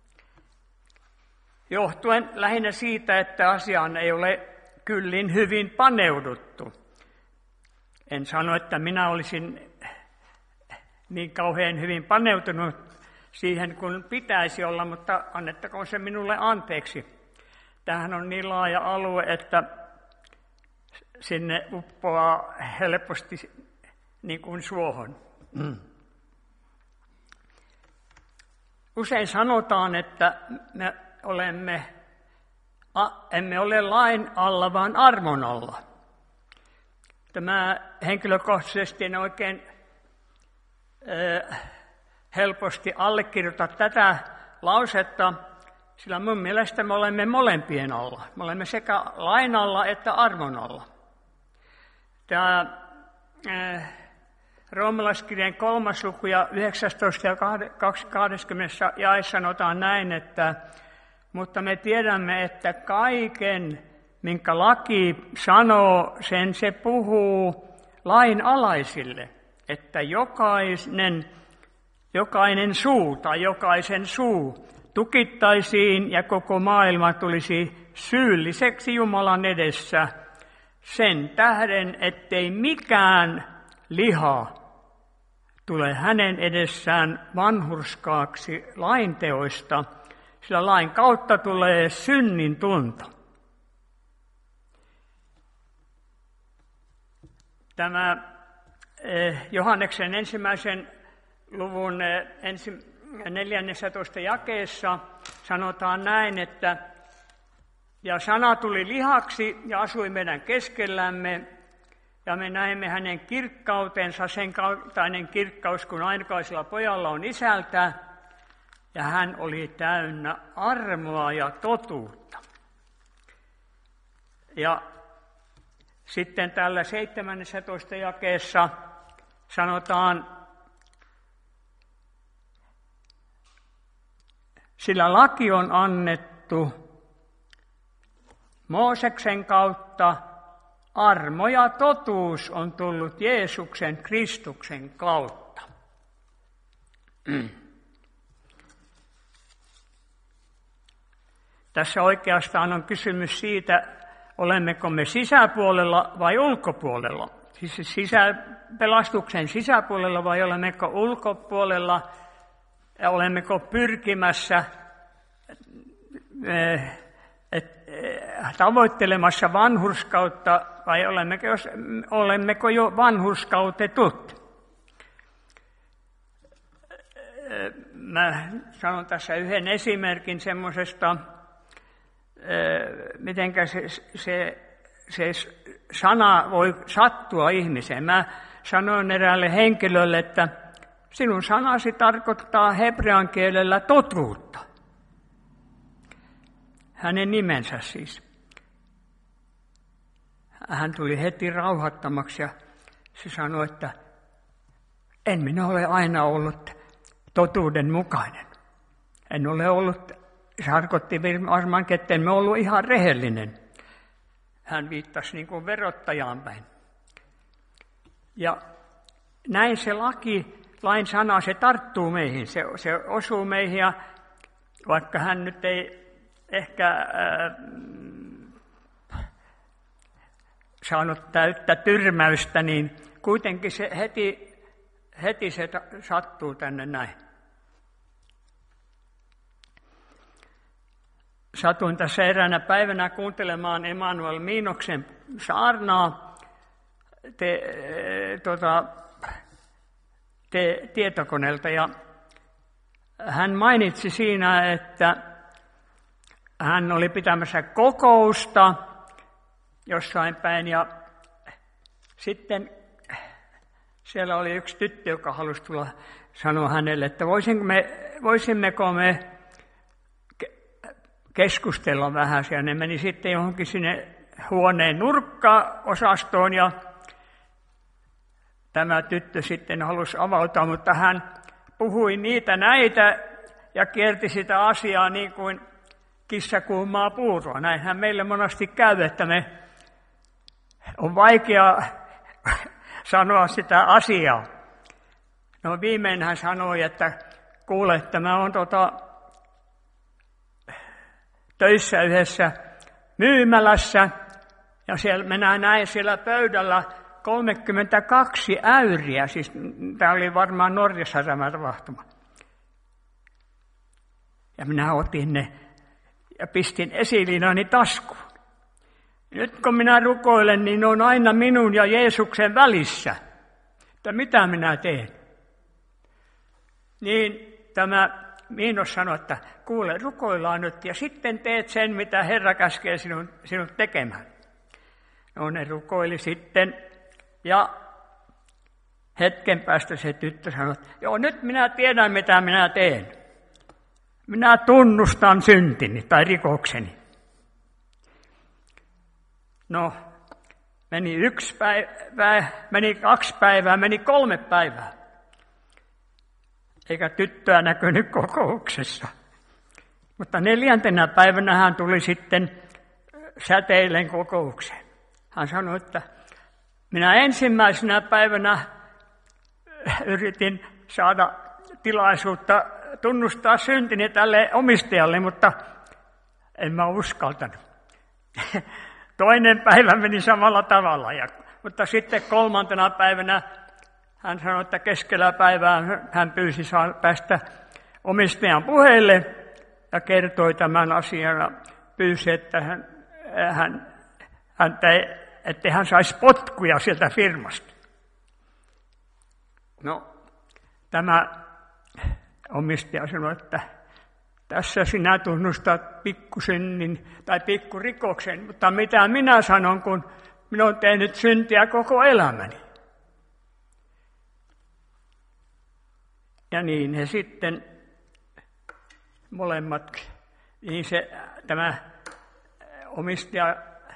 Speaker 3: Johtuen lähinnä siitä, että asiaan ei ole kyllin hyvin paneuduttu. En sano, että minä olisin niin kauhean hyvin paneutunut siihen, kun pitäisi olla, mutta annettakoon se minulle anteeksi. Tämähän on niin laaja alue, että sinne uppoaa helposti niin kuin suohon. Usein sanotaan, että me emme ole lain alla, vaan armon alla. Tämä henkilökohtaisesti en oikein helposti allekirjoita tätä lausetta, sillä mun mielestä me olemme molempien alla. Me olemme sekä lain alla että armon alla. Tämä Roomalaiskirjeen 3. luku ja 19 ja 20 jae sanotaan näin, että mutta me tiedämme, että kaiken, minkä laki sanoo, sen se puhuu lain alaisille, että jokainen suu tai jokaisen suu tukittaisiin ja koko maailma tulisi syylliseksi Jumalan edessä sen tähden, ettei mikään liha tule hänen edessään vanhurskaaksi lain teoista, sillä lain kautta tulee synnin tunto. Tämä Johanneksen 1. luvun 14. jakeessa sanotaan näin, että ja sana tuli lihaksi ja asui meidän keskellämme, ja me näemme hänen kirkkautensa, sen kaltainen kirkkaus, kun ainokaisella pojalla on isältä, ja hän oli täynnä armoa ja totuutta. Ja sitten tällä 17. jakeessa sanotaan, sillä laki on annettu Mooseksen kautta, armo ja totuus on tullut Jeesuksen Kristuksen kautta. Tässä oikeastaan on kysymys siitä, olemmeko me sisäpuolella vai ulkopuolella. Siis pelastuksen sisäpuolella vai olemmeko ulkopuolella ja olemmeko pyrkimässä tavoittelemassa vanhurskautta vai olemmeko jo vanhurskautetut. Mä sanon tässä yhden esimerkin semmoisesta, mitenkä se sana voi sattua ihmiseen. Mä sanoin eräälle henkilölle, että sinun sanasi tarkoittaa hebrean kielellä totuutta. Hänen nimensä siis. Hän tuli heti rauhattomaksi ja se sanoi, että en minä ole aina ollut totuuden mukainen. En ole ollut, se tarkoitti varmaankin, että en ollut ihan rehellinen. Hän viittasi niin kuin verottajaan päin. Ja näin se lain sana, se tarttuu meihin, se osuu meihin ja vaikka hän nyt ei ehkä saanut täyttä tyrmäystä, niin kuitenkin se heti se sattuu tänne näin. Satuin tässä eräänä päivänä kuuntelemaan Emanuel Miinoksen saarnaa tietokoneelta ja hän mainitsi siinä, että hän oli pitämässä kokousta jossain päin ja sitten siellä oli yksi tyttö, joka halusi tulla sanoa hänelle, että voisimmeko me keskustella vähän. Ja ne meni sitten johonkin sinne huoneen nurkka-osastoon ja tämä tyttö sitten halusi avautua, mutta hän puhui niitä näitä ja kierti sitä asiaa niin kuin kissa kuumaa puuroa. Näinhän meille monesti käy, että on vaikea sanoa sitä asiaa. No viimein hän sanoi, että kuule, että mä oon töissä yhdessä myymälässä ja siellä, minä näin siellä pöydällä 32 äyriä, siis tämä oli varmaan Norjassa tämä tapahtuma. Ja minä otin ne ja pistin esiliinani taskuun. Nyt kun minä rukoilen, niin on aina minun ja Jeesuksen välissä, että mitä minä teen. Niin tämä Miinos sanoi, että kuule, rukoillaan nyt ja sitten teet sen, mitä Herra käskee sinut tekemään. No ne rukoili sitten ja hetken päästä se tyttö sanoi, että joo, nyt minä tiedän, mitä minä teen. Minä tunnustan syntini tai rikokseni. No, meni 1 päivä, meni 2 päivää, meni 3 päivää. Eikä tyttöä näkynyt kokouksessa. Mutta 4. päivänä hän tuli sitten säteillen kokoukseen. Hän sanoi, että minä ensimmäisenä päivänä yritin saada tilaisuutta tunnustaa syntini tälle omistajalle, mutta en mä uskaltanut. 2. päivä meni samalla tavalla, mutta sitten 3. päivänä hän sanoi, että keskellä päivää hän pyysi päästä omistajan puheelle ja kertoi tämän asian ja pyysi, että ettei hän saisi potkuja sieltä firmasta. No, tämä omistaja sanoi, että tässä sinä tunnustat pikkusynnin tai pikkurikoksen, mutta mitä minä sanon, kun minä olen tehnyt syntiä koko elämäni. Ja niin he sitten molemmat, niin tämä omistaja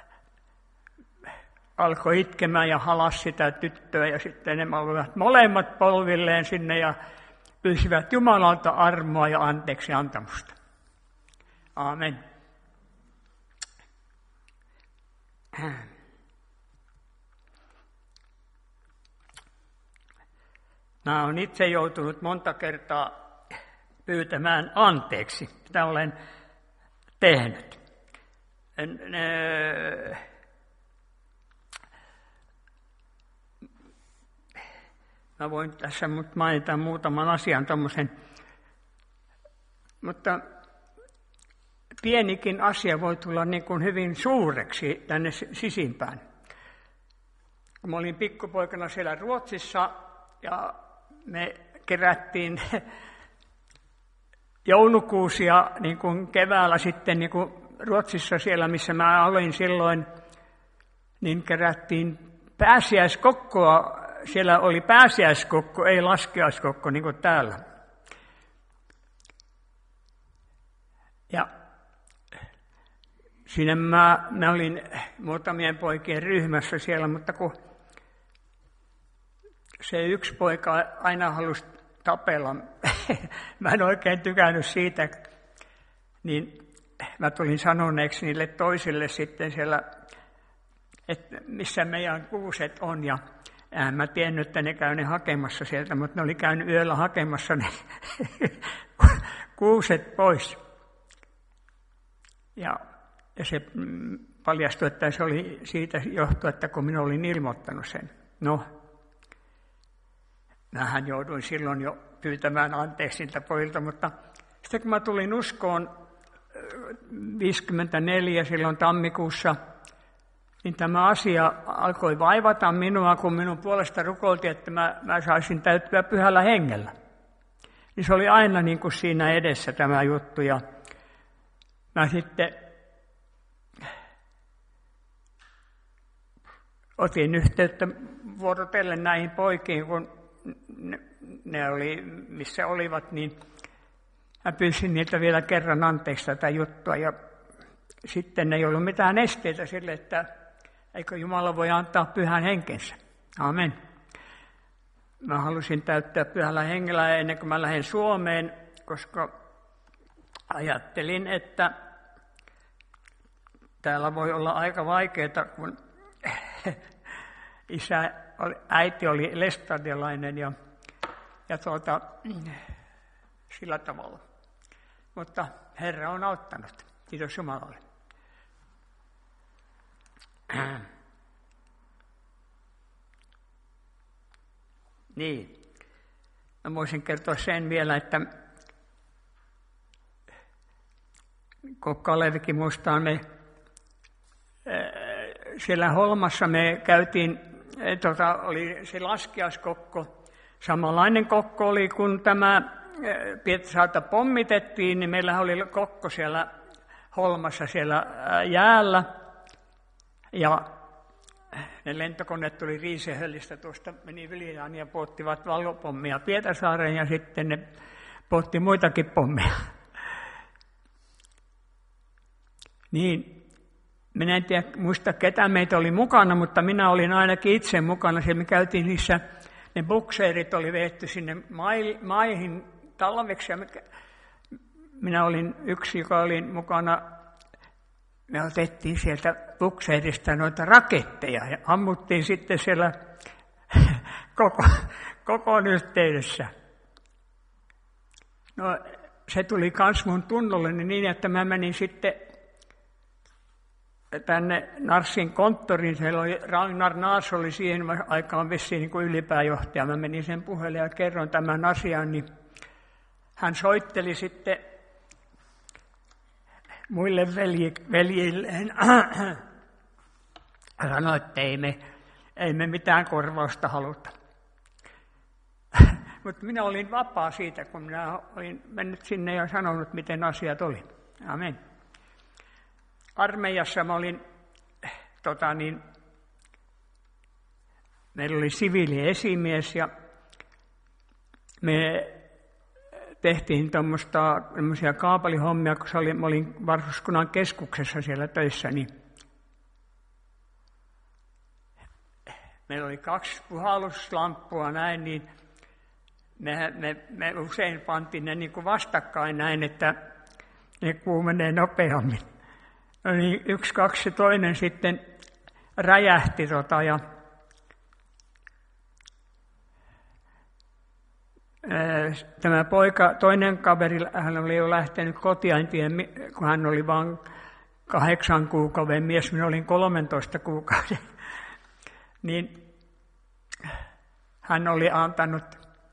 Speaker 3: alkoi itkemään ja halasi sitä tyttöä ja sitten ne molemmat polvilleen sinne ja pyysivät Jumalalta armoa ja anteeksi antamusta. Aamen. Mä olen itse joutunut monta kertaa pyytämään anteeksi, mitä olen tehnyt. Mä voin tässä mainita muutaman asian tommosen, mutta pienikin asia voi tulla niin kuin hyvin suureksi tänne sisimpään. Kun mä olin pikkupoikana siellä Ruotsissa ja me kerättiin joulukuusia niin kuin keväällä sitten niin kuin Ruotsissa siellä, missä mä olin silloin, niin kerättiin pääsiäiskokkoa. Siellä oli pääsiäiskokko, ei laskiaiskokko niin kuin täällä. Ja siinä mä olin muutamien poikien ryhmässä siellä, mutta kun se yksi poika aina halusi tapella, mä en oikein tykännyt siitä, niin mä tulin sanoneeksi niille toisille sitten siellä, että missä meidän kuuset on ja mä tiennyt, että ne käy ne hakemassa sieltä, mutta ne oli käynyt yöllä hakemassa ne kuuset pois. Ja se paljastui, että se oli siitä johtuen, että kun minä olin ilmoittanut sen. No, mähän jouduin silloin jo pyytämään anteeksi niiltä pojilta, mutta sitten kun mä tulin uskoon 54 silloin tammikuussa, niin tämä asia alkoi vaivata minua, kun minun puolesta rukoiltiin, että mä saisin täyttyä Pyhällä Hengellä. Niin se oli aina niin kuin siinä edessä tämä juttu. Ja mä sitten otin yhteyttä vuorotellen näihin poikiin, kun ne oli, missä olivat, niin mä pyysin niiltä vielä kerran anteeksi tätä juttua. Ja sitten ei ollut mitään esteitä sille, että eikö Jumala voi antaa Pyhän Henkensä. Amen. Mä halusin täyttää Pyhällä Hengellä ennen kuin mä lähdin Suomeen, koska ajattelin, että täällä voi olla aika vaikeaa, kun äiti oli lestadiolainen ja sillä tavalla. Mutta Herra on auttanut. Kiitos Jumalalle. Niin. Mä voisin kertoa sen vielä, että kun Kalevikin muistaa, me siellä Holmassa me käytiin, oli se laskiaiskokko. Samanlainen kokko oli, kun tämä Pietarsaarta pommitettiin, niin meillä oli kokko siellä Holmassa siellä jäällä. Ja ne lentokoneet tuli Riisehöllistä, tuosta meni Viljaan ja polttivat valopommia Pietarsaareen ja sitten ne poltti muitakin pommeja. Niin, minä en tiedä, muista ketä meitä oli mukana, mutta minä olin ainakin itse mukana. Siellä me käytiin niissä, ne bukseerit oli veetty sinne maihin talveksi ja minä olin yksi, joka oli mukana. Me otettiin sieltä bukseerista noita raketteja ja ammuttiin sitten siellä koko yhteydessä. No, se tuli kans mun tunnolleni niin, että mä menin sitten tänne Narsin konttoriin. Siellä oli Ragnar Nars oli siihen aikaan vissiin niin kuin ylipääjohtaja. Mä menin sen puheelle ja kerron tämän asian, niin hän soitteli sitten muille veljilleen. Sanoi, että ei me mitään korvausta haluta. Mutta minä olin vapaa siitä, kun minä olin mennyt sinne ja sanonut, miten asiat oli. Amen. Armeijassa mä olin, meillä oli siviiliesimies ja me tehtiin tämmöisiä kaapelihommia, kun mä olin Varuskunnan keskuksessa siellä töissä, niin meillä oli 2 puhalluslamppua näin, niin me usein pantiin ne niin kuin vastakkain näin, että ne kuumenee nopeammin. No niin, 1, 2 ja toinen sitten räjähti ja tämä poika, toinen kaveri, hän oli jo lähtenyt kotiin, kun hän oli vain 8 kuukauden mies, minä olin 13 kuukauden. Niin hän oli antanut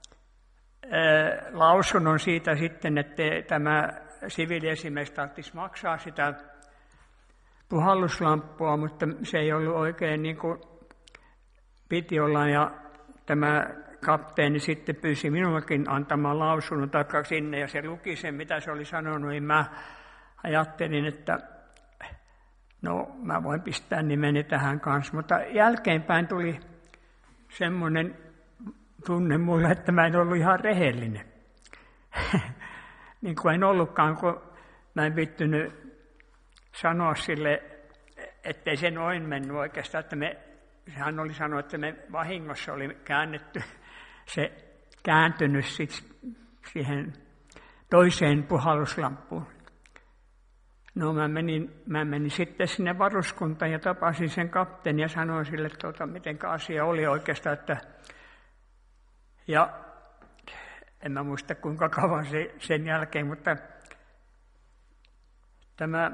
Speaker 3: lausunnon siitä sitten, että tämä siviiliesimies tarvitsisi maksaa sitä puhalluslamppua, mutta se ei ollut oikein niin kuin piti olla, ja tämä kapteeni sitten pyysi minullakin antamaan lausunnon taikka sinne, ja se luki sen, mitä se oli sanonut, ja mä ajattelin, että no mä voin pistää nimeni tähän kanssa, mutta jälkeenpäin tuli semmoinen tunne mulle, että mä en ollut ihan rehellinen. Niin kuin en ollutkaan, kun mä en vittynyt sanoa sille, ettei se noin mennyt oikeastaan, että hän oli sanonut, että me vahingossa oli kääntynyt siihen toiseen puhalluslamppuun. No mä menin sitten sinne varuskuntaan ja tapasin sen kapteenin ja sanoin sille, miten asia oli oikeastaan, ja en mä muista kuinka kauan sen jälkeen, mutta tämä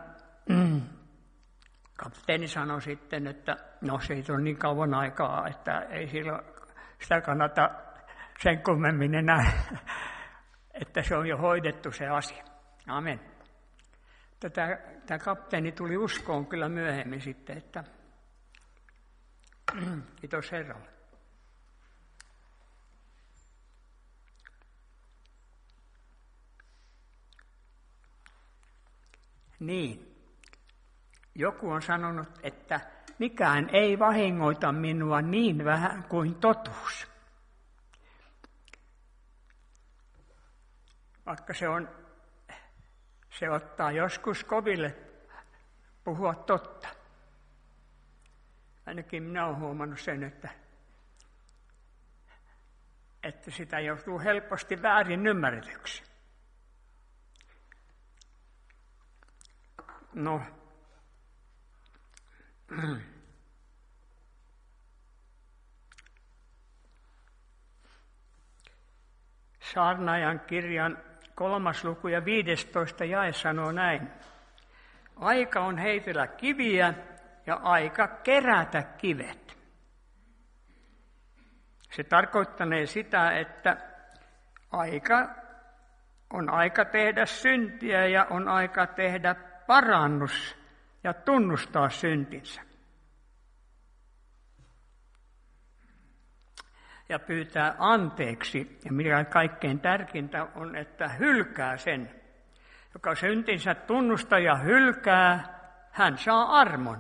Speaker 3: kapteeni sanoi sitten, että no siitä on niin kauan aikaa, että ei sitä kannata sen kummemmin enää, että se on jo hoidettu se asia. Amen. Tämä kapteeni tuli uskoon kyllä myöhemmin sitten, että kiitos Herralle. Niin, joku on sanonut, että mikään ei vahingoita minua niin vähän kuin totuus. Vaikka se ottaa joskus koville puhua totta. Ainakin minä olen huomannut sen, että sitä joutuu helposti väärin ymmärretyksi. No, Saarnaajan kirjan 3. luku ja 15. jae sanoo näin. Aika on heitellä kiviä ja aika kerätä kivet. Se tarkoittanee sitä, että on aika tehdä syntiä ja on aika tehdä parannus ja tunnustaa syntinsä. Ja pyytää anteeksi. Ja mikä kaikkein tärkeintä on, että hylkää sen. Joka syntinsä tunnustaa ja hylkää, hän saa armon.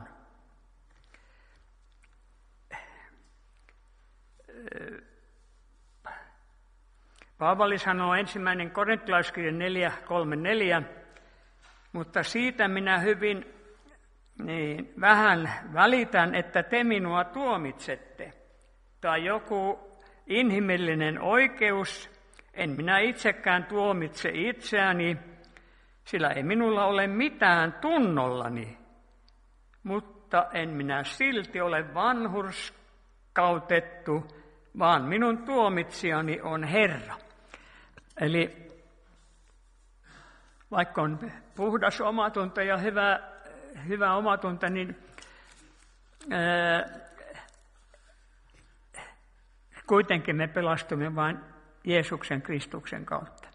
Speaker 3: Paavali sanoo 1. Korintolaiskirja 4:3-4, mutta siitä minä hyvin vähän välitän, että te minua tuomitsette. Tai joku inhimillinen oikeus, en minä itsekään tuomitse itseäni, sillä ei minulla ole mitään tunnollani, mutta en minä silti ole vanhurskautettu, vaan minun tuomitsijani on Herra. Eli vaikka on puhdas omatunto ja hyvä omatunto, niin kuitenkin me pelastumme vain Jeesuksen Kristuksen kautta.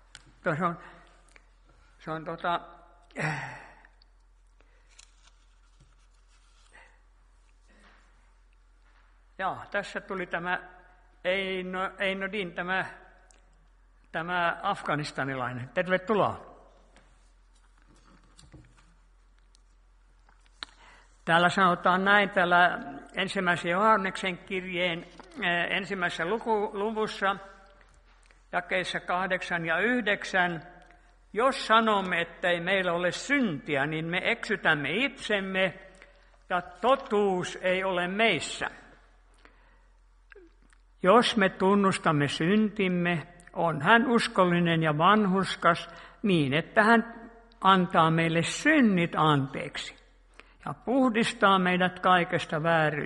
Speaker 3: Tässä tuli tämä Einodin, tämä afganistanilainen. Tervetuloa. Täällä sanotaan näin, täällä 1. Johanneksen kirjeen 1. luvussa, jakeissa 8 ja 9. Jos sanomme, ettei meillä ole syntiä, niin me eksytämme itsemme ja totuus ei ole meissä. Jos me tunnustamme syntimme, on hän uskollinen ja vanhurskas niin, että hän antaa meille synnit anteeksi ja puhdistaa meidät kaikesta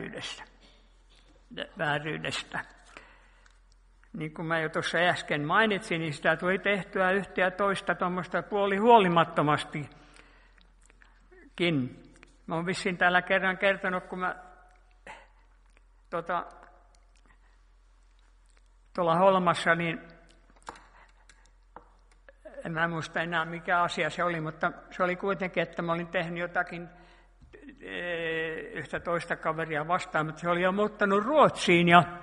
Speaker 3: vääryydestä. Niin kuin mä jo tuossa äsken mainitsin, niin sitä tuli tehtyä yhtä ja toista tuommoista puolihuolimattomastikin. Mä oon vissiin täällä kerran kertonut, kun mä tuolla Holmassa, niin en mä muista enää mikä asia se oli, mutta se oli kuitenkin, että mä olin tehnyt jotakin yhtä toista kaveria vastaan, mutta se oli jo muuttanut Ruotsiin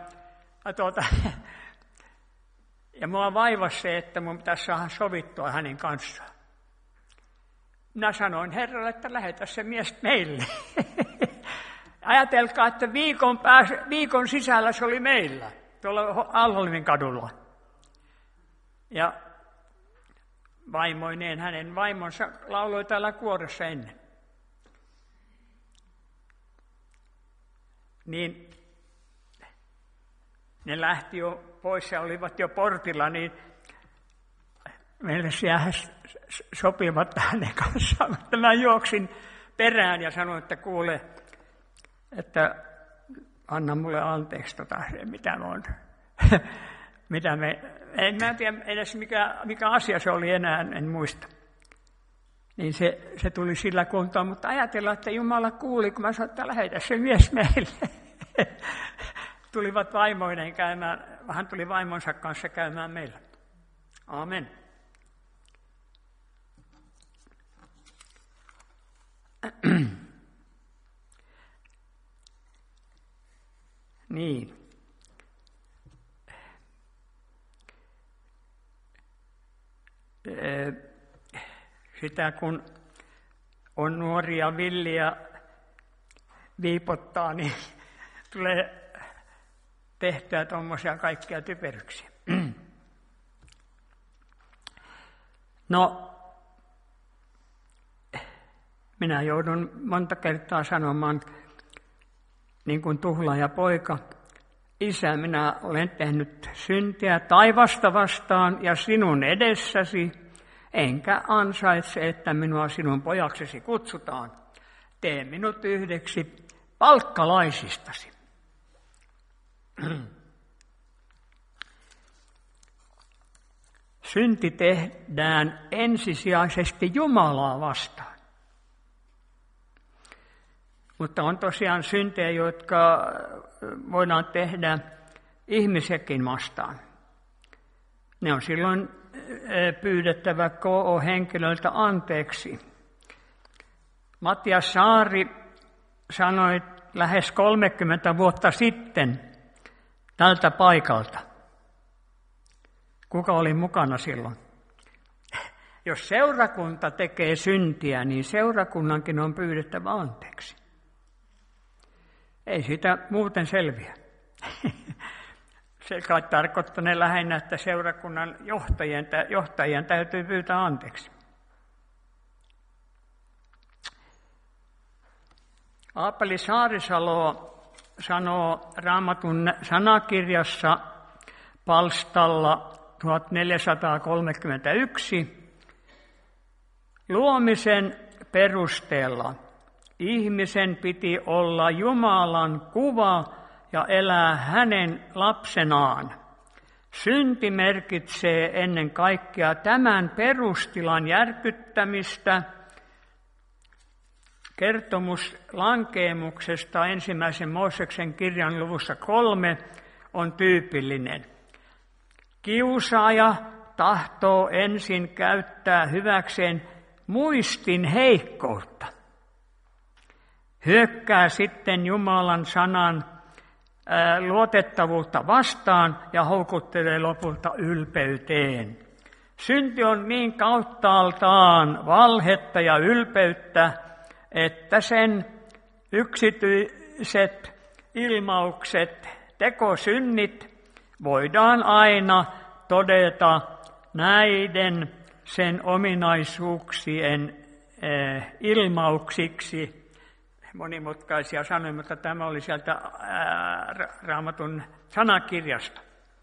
Speaker 3: ja mua vaivasi se, että mun pitäisi saada sovittua hänen kanssaan. Minä sanoin Herralle, että lähetä se mies meille. Ajatelkaa, että viikon sisällä se oli meillä, tuolla Alholmin kadulla. Ja vaimoineen, hänen vaimonsa lauloi täällä kuorossa ennen. Niin ne lähti jo pois ja olivat jo portilla, niin meille siellä sopivat hänen kanssaan. Mutta mä juoksin perään ja sanoin, että kuule, että anna mulle anteeksi mitä on. En mä tiedä edes mikä asia se oli enää, en muista. Niin se tuli sillä kuntoon, mutta ajatellaan, että Jumala kuuli, kun mä sanoin, että lähetä se mies meille. Tulivat vaimoineen käymään, hän tuli vaimonsa kanssa käymään meillä. Aamen. Niin. Sitä kun on nuoria villiä viipottaa, niin tulee tehtyä tuommoisia kaikkia typeryksiä. No, minä joudun monta kertaa sanomaan, niin kuin tuhlaaja poika, Isä, minä olen tehnyt syntiä taivasta vastaan ja sinun edessäsi, enkä ansaitse, että minua sinun pojaksesi kutsutaan. Tee minut yhdeksi palkkalaisistasi. Synti tehdään ensisijaisesti Jumalaa vastaan. Mutta on tosiaan syntejä, jotka voidaan tehdä ihmisekin vastaan. Ne on silloin pyydettävä KO-henkilöltä anteeksi. Matias Saari sanoi lähes 30 vuotta sitten tältä paikalta. Kuka oli mukana silloin? Jos seurakunta tekee syntiä, niin seurakunnankin on pyydettävä anteeksi. Ei sitä muuten selviä. Se kai tarkoittaa lähinnä, että seurakunnan johtajien täytyy pyytää anteeksi. Aapeli Saarisalo sanoo Raamatun sanakirjassa palstalla 1431, luomisen perusteella ihmisen piti olla Jumalan kuva ja elää hänen lapsenaan. Synti merkitsee ennen kaikkea tämän perustilan järkyttämistä. Kertomus lankeemuksesta 1. Mooseksen kirjan luvussa 3 on tyypillinen. Kiusaaja tahtoo ensin käyttää hyväkseen muistin heikkoutta. Hyökkää sitten Jumalan sanan luotettavuutta vastaan ja houkuttelee lopulta ylpeyteen. Synti on niin kauttaaltaan valhetta ja ylpeyttä, että sen yksityiset ilmaukset, tekosynnit voidaan aina todeta näiden sen ominaisuuksien ilmauksiksi. Monimutkaisia sanoja, mutta tämä oli sieltä Raamatun sanakirjasta.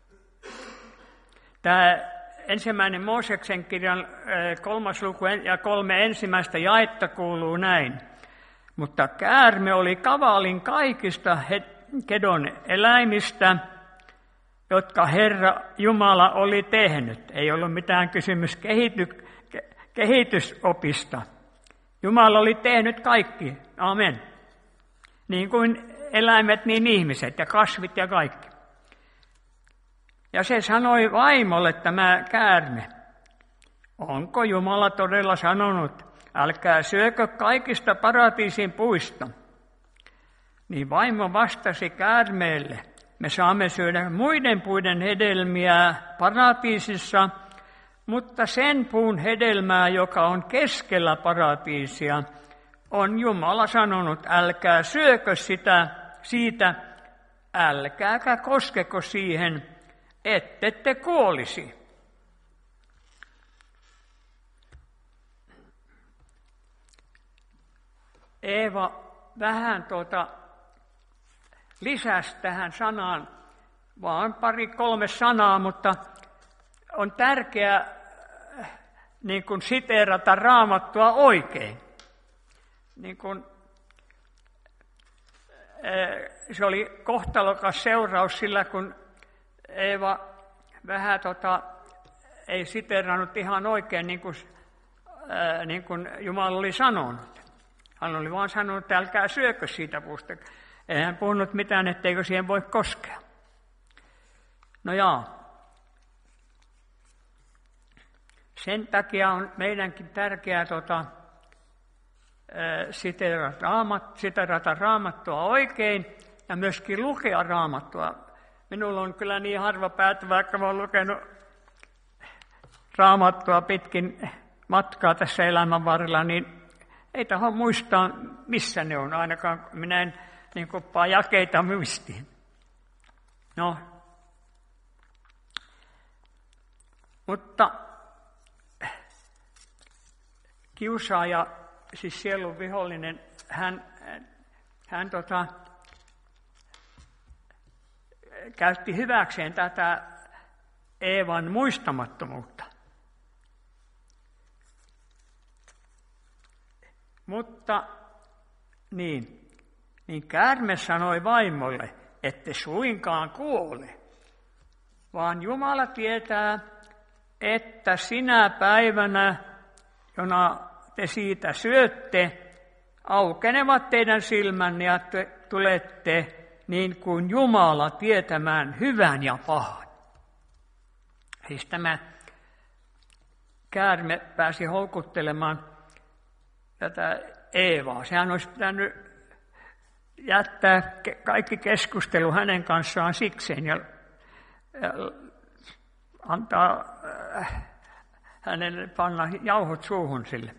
Speaker 3: Tämä 1. Mooseksen kirjan 3. luku ja 3 ensimmäistä jaetta kuuluu näin. Mutta käärme oli kavalin kaikista kedon eläimistä, jotka Herra Jumala oli tehnyt. Ei ollut mitään kysymys kehitysopista. Jumala oli tehnyt kaikki. Amen. Niin kuin eläimet, niin ihmiset ja kasvit ja kaikki. Ja se sanoi vaimolle tämä käärme. Onko Jumala todella sanonut, älkää syökö kaikista paratiisin puista? Niin vaimo vastasi käärmeelle, me saamme syödä muiden puiden hedelmiä paratiisissa, mutta sen puun hedelmää, joka on keskellä paratiisia, on Jumala sanonut, älkää syökö siitä, älkääkä koskeko siihen, ettette kuolisi. Eeva vähän lisäsi tähän sanaan, vaan 2-3 sanaa, mutta on tärkeää niin kuin siteerata Raamattua oikein. Niin kuin, se oli kohtalokas seuraus sillä, kun Eeva vähän ei siteerannut ihan oikein niin kuin Jumala oli sanonut. Hän oli vaan sanonut, että älkää syökö siitä puusta. Ei hän puhunut mitään, etteikö siihen voi koskea. No jaa. Sen takia on meidänkin tärkeää siteerata Raamattua oikein ja myöskin lukea Raamattua. Minulla on kyllä niin harva päätä, vaikka olen lukenut Raamattua pitkin matkaa tässä elämän varrella, niin ei taho muistaa, missä ne on, ainakaan minä en niin kuppaa jakeita muistiin. No, mutta kiusaaja, siis sielun vihollinen, hän käytti hyväkseen tätä Eevan muistamattomuutta. Mutta niin käärme sanoi vaimolle, ette suinkaan kuole, vaan Jumala tietää, että sinä päivänä, jona te siitä syötte, aukenevat teidän silmänne ja te tulette niin kuin Jumala tietämään hyvän ja pahan. Siis tämä käärme pääsi houkuttelemaan tätä Eevaa. Sehän olisi pitänyt jättää kaikki keskustelu hänen kanssaan sikseen ja antaa hänelle panna jauhot suuhun sille.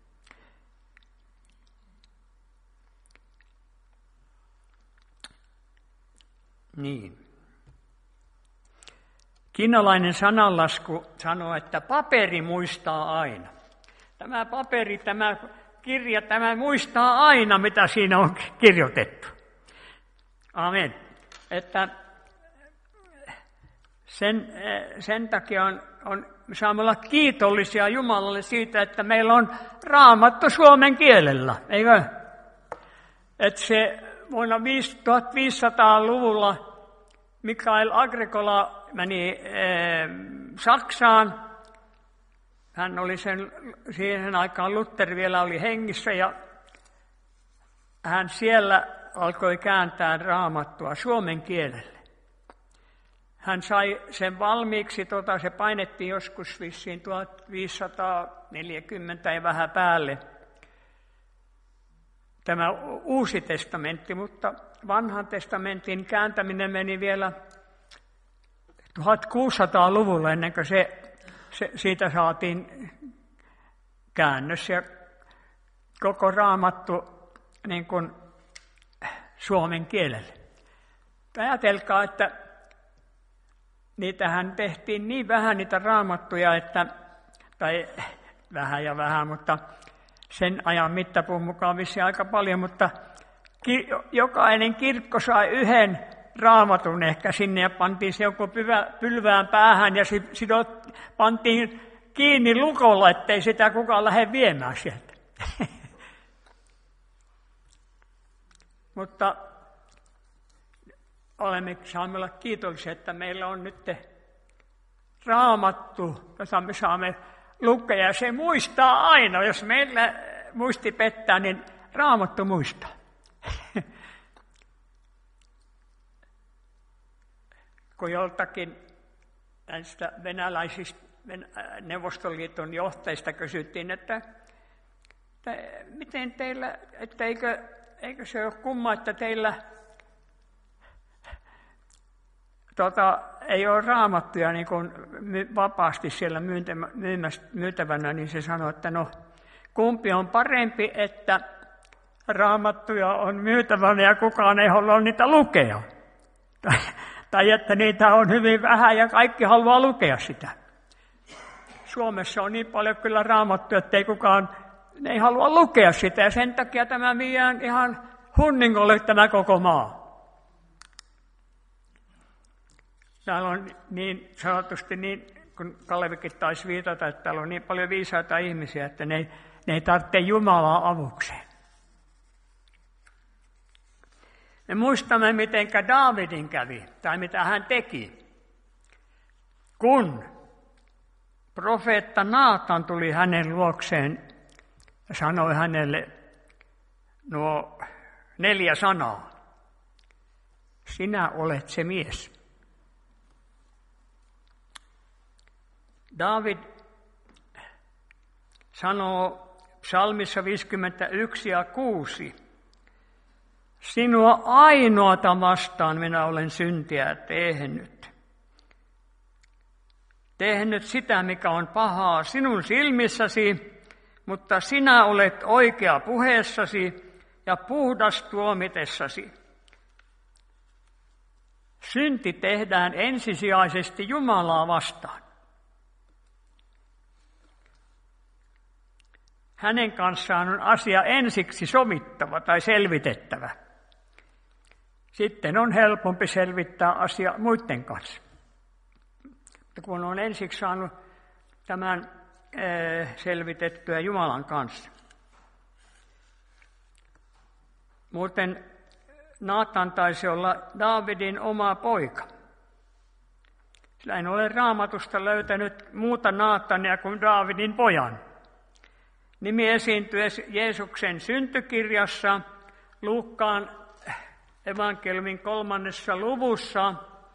Speaker 3: Niin. Kiinalainen sananlasku sanoo, että paperi muistaa aina. Tämä paperi, tämä kirja, tämä muistaa aina, mitä siinä on kirjoitettu. Amen. Että sen takia me saamme olla kiitollisia Jumalalle siitä, että meillä on Raamattu suomen kielellä, eikö? Että se vuonna 1500-luvulla Mikael Agricola meni Saksaan. Hän oli siihen aikaan Luther vielä oli hengissä ja hän siellä alkoi kääntää Raamattua suomen kielelle. Hän sai sen valmiiksi, se painettiin joskus vissiin 1540 ja vähän päälle. Tämä Uusi testamentti, mutta Vanhan testamentin kääntäminen meni vielä 1600-luvulla ennen kuin siitä saatiin käännös ja koko Raamattu niin kuin suomen kielelle. Ajatelkaa, että niitähän tehtiin niin vähän niitä raamattuja, tai vähän, mutta sen ajan mittapuun mukaan vissiin aika paljon, mutta jokainen kirkko sai yhden raamatun ehkä sinne ja pantiin se joku pylvään päähän ja pantiin kiinni lukolla, ettei sitä kukaan lähde viemään sieltä. Mutta saamme olla kiitollisia, että meillä on nyt Raamattu, jota me saamme lukea. Ja se muistaa aina. Jos meillä muisti pettää, niin Raamattu muistaa. Kun joltakin näistä venäläisistä Neuvostoliiton johtajista kysyttiin, että miten teillä, että eikö se ole kumma, että teillä ei ole raamattuja niin kuin vapaasti siellä myytävänä, niin se sanoi, että no kumpi on parempi, että raamattuja on myytävänä ja kukaan ei halua niitä lukea. Tai että niitä on hyvin vähän ja kaikki haluaa lukea sitä. Suomessa on niin paljon kyllä raamattuja, että ei halua lukea sitä ja sen takia tämä viedään ihan hunningolle tämä koko maa. Täällä on niin sanotusti, niin kun Kalevikin taisi viitata, että täällä on niin paljon viisaita ihmisiä, että ne ei tarvitse Jumalaa avukseen. Me muistamme, miten Daavidin kävi, tai mitä hän teki, kun profeetta Naatan tuli hänen luokseen ja sanoi hänelle nuo 4 sanaa. Sinä olet se mies. Daavid sanoo psalmissa 51 ja 6. Sinua ainoata vastaan minä olen syntiä tehnyt. Tehnyt sitä, mikä on pahaa sinun silmissäsi, mutta sinä olet oikea puheessasi ja puhdas tuomitessasi. Synti tehdään ensisijaisesti Jumalaa vastaan. Hänen kanssaan on asia ensiksi sovittava tai selvitettävä. Sitten on helpompi selvittää asia muiden kanssa. Kun on ensiksi saanut tämän selvitettyä Jumalan kanssa. Muuten Naatan taisi olla Daavidin oma poika. Sillä en ole Raamatusta löytänyt muuta Naatania kuin Daavidin pojan. Nimi esiintyy Jeesuksen syntykirjassa Luukkaan evankeliumin 3. luvussa,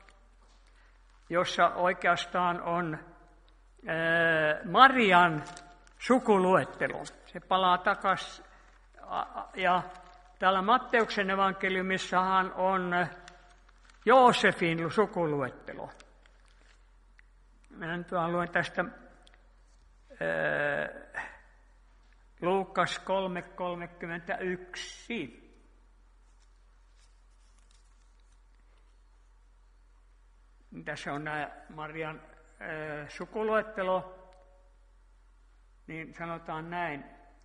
Speaker 3: jossa oikeastaan on Marian sukuluettelo. Se palaa takaisin. Ja täällä Matteuksen evankeliumissahan on Joosefin sukuluettelo. Minä nyt luen tästä Luukas 3:31. Tässä on nämä Marian sukuluettelo, niin sanotaan näin.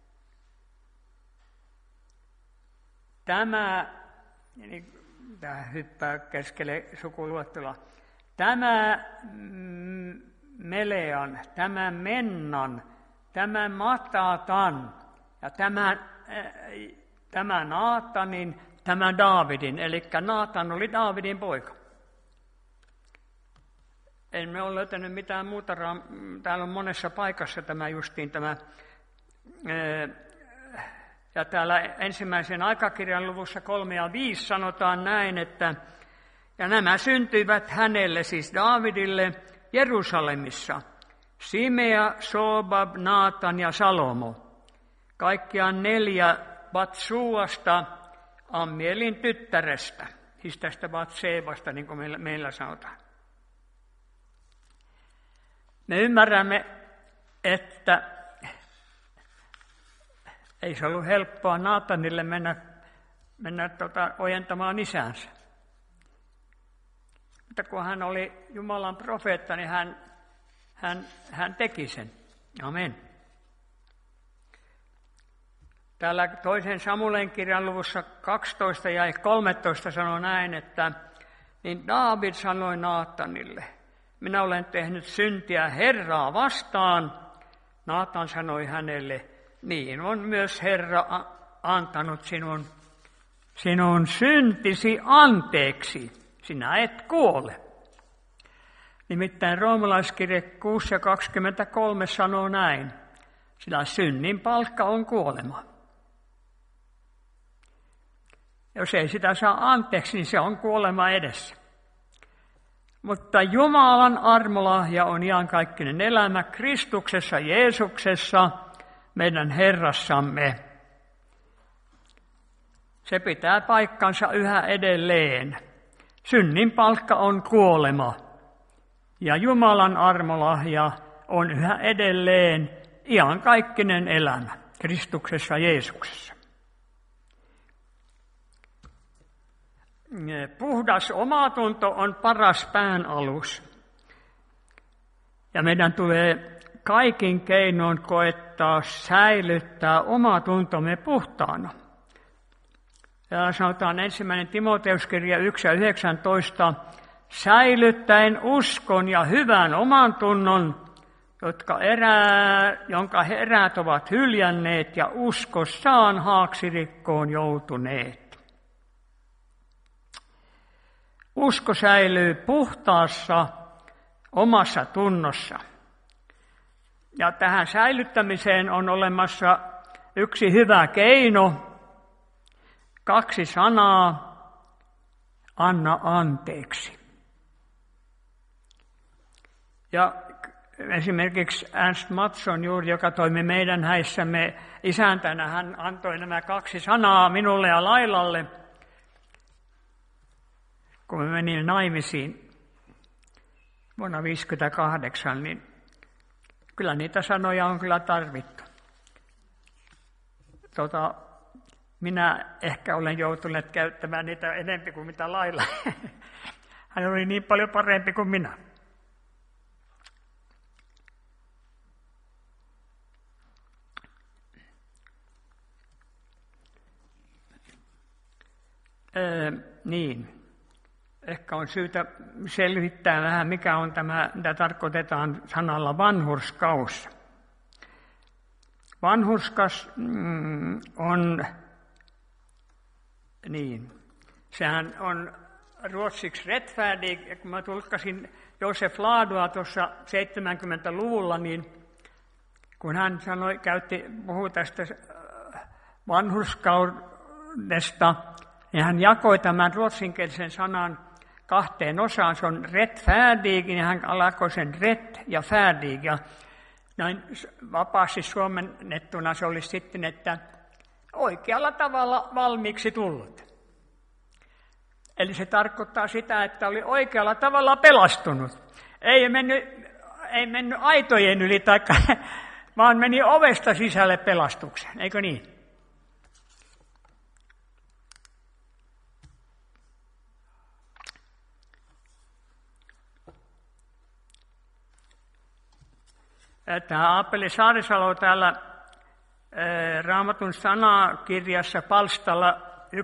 Speaker 3: Tämä hyppää keskelle sukuluetteloa. Tämä Melean, tämä Mennan, tämä Matatan ja tämä Naatanin, tämä Daavidin. Eli Naatan oli Daavidin poika. En ole löytänyt mitään muuta. Täällä on monessa paikassa tämä justiin tämä. Ja täällä ensimmäisen aikakirjan luvussa 3 ja 5 sanotaan näin, että ja nämä syntyivät hänelle, siis Daavidille, Jerusalemissa. Simea, Sobab, Naatan ja Salomo. Kaikkiaan 4 Batsuasta, Ammielin tyttärestä. Siis tästä Batsebasta, niin kuin meillä sanotaan. Me ymmärrämme, että ei se ollut helppoa Naatanille mennä ojentamaan isänsä. Mutta kun hän oli Jumalan profeetta, niin hän teki sen. Amen. Täällä 2. Samuelin kirjan luvussa 12 ja 13 sanoo näin, että niin Daavid sanoi Naatanille, minä olen tehnyt syntiä Herraa vastaan. Naatan sanoi hänelle, niin on myös Herra antanut sinun syntisi anteeksi. Sinä et kuole. Nimittäin roomalaiskirje 6 ja 23 sanoo näin, sillä synnin palkka on kuolema. Jos ei sitä saa anteeksi, niin se on kuolema edessä. Mutta Jumalan armolahja on iankaikkinen elämä Kristuksessa Jeesuksessa, meidän Herrassamme. Se pitää paikkansa yhä edelleen. Synnin palkka on kuolema ja Jumalan armolahja on yhä edelleen iankaikkinen elämä Kristuksessa Jeesuksessa. Puhdas omatunto on paras päänalus. Ja meidän tulee kaikin keinoin koettaa säilyttää omatuntomme puhtaana. Ja sanotaan 1. Timoteuskirja 1 ja 19, säilyttäen uskon ja hyvän omantunnon, jonka eräät ovat hyljänneet ja uskossaan haaksirikkoon joutuneet. Usko säilyy puhtaassa omassa tunnossa. Ja tähän säilyttämiseen on olemassa yksi hyvä keino, 2 sanaa, anna anteeksi. Ja esimerkiksi Ernst Mattsson juuri, joka toimi meidän häissämme isäntänä, hän antoi nämä 2 sanaa minulle ja Lailalle, kun me menimme naimisiin vuonna 1958, niin kyllä niitä sanoja on kyllä tarvittu. Minä ehkä olen joutunut käyttämään niitä enemmän kuin mitä Laila. Hän oli niin paljon parempi kuin minä. Niin. Ehkä on syytä selvittää vähän, mikä on tämä, mitä tarkoitetaan sanalla vanhurskaus. Vanhurskas on, niin, sehän on ruotsiksi rättfärdig. Kun mä tulkkasin Josef Laadua tuossa 70-luvulla, niin kun hän puhui tästä vanhurskaudesta, Ja hän jakoi tämän ruotsinkielisen sanan 2 osaan. Se on rättfärdig, ja hän alkoi sen rätt ja färdig. Ja näin vapaasti suomennettuna se olisi sitten, että oikealla tavalla valmiiksi tullut. Eli se tarkoittaa sitä, että oli oikealla tavalla pelastunut. Ei mennyt aitojen yli, vaan meni ovesta sisälle pelastukseen. Eikö niin? Tämä Aapeli Saarisalo täällä Raamatun sanakirjassa palstalla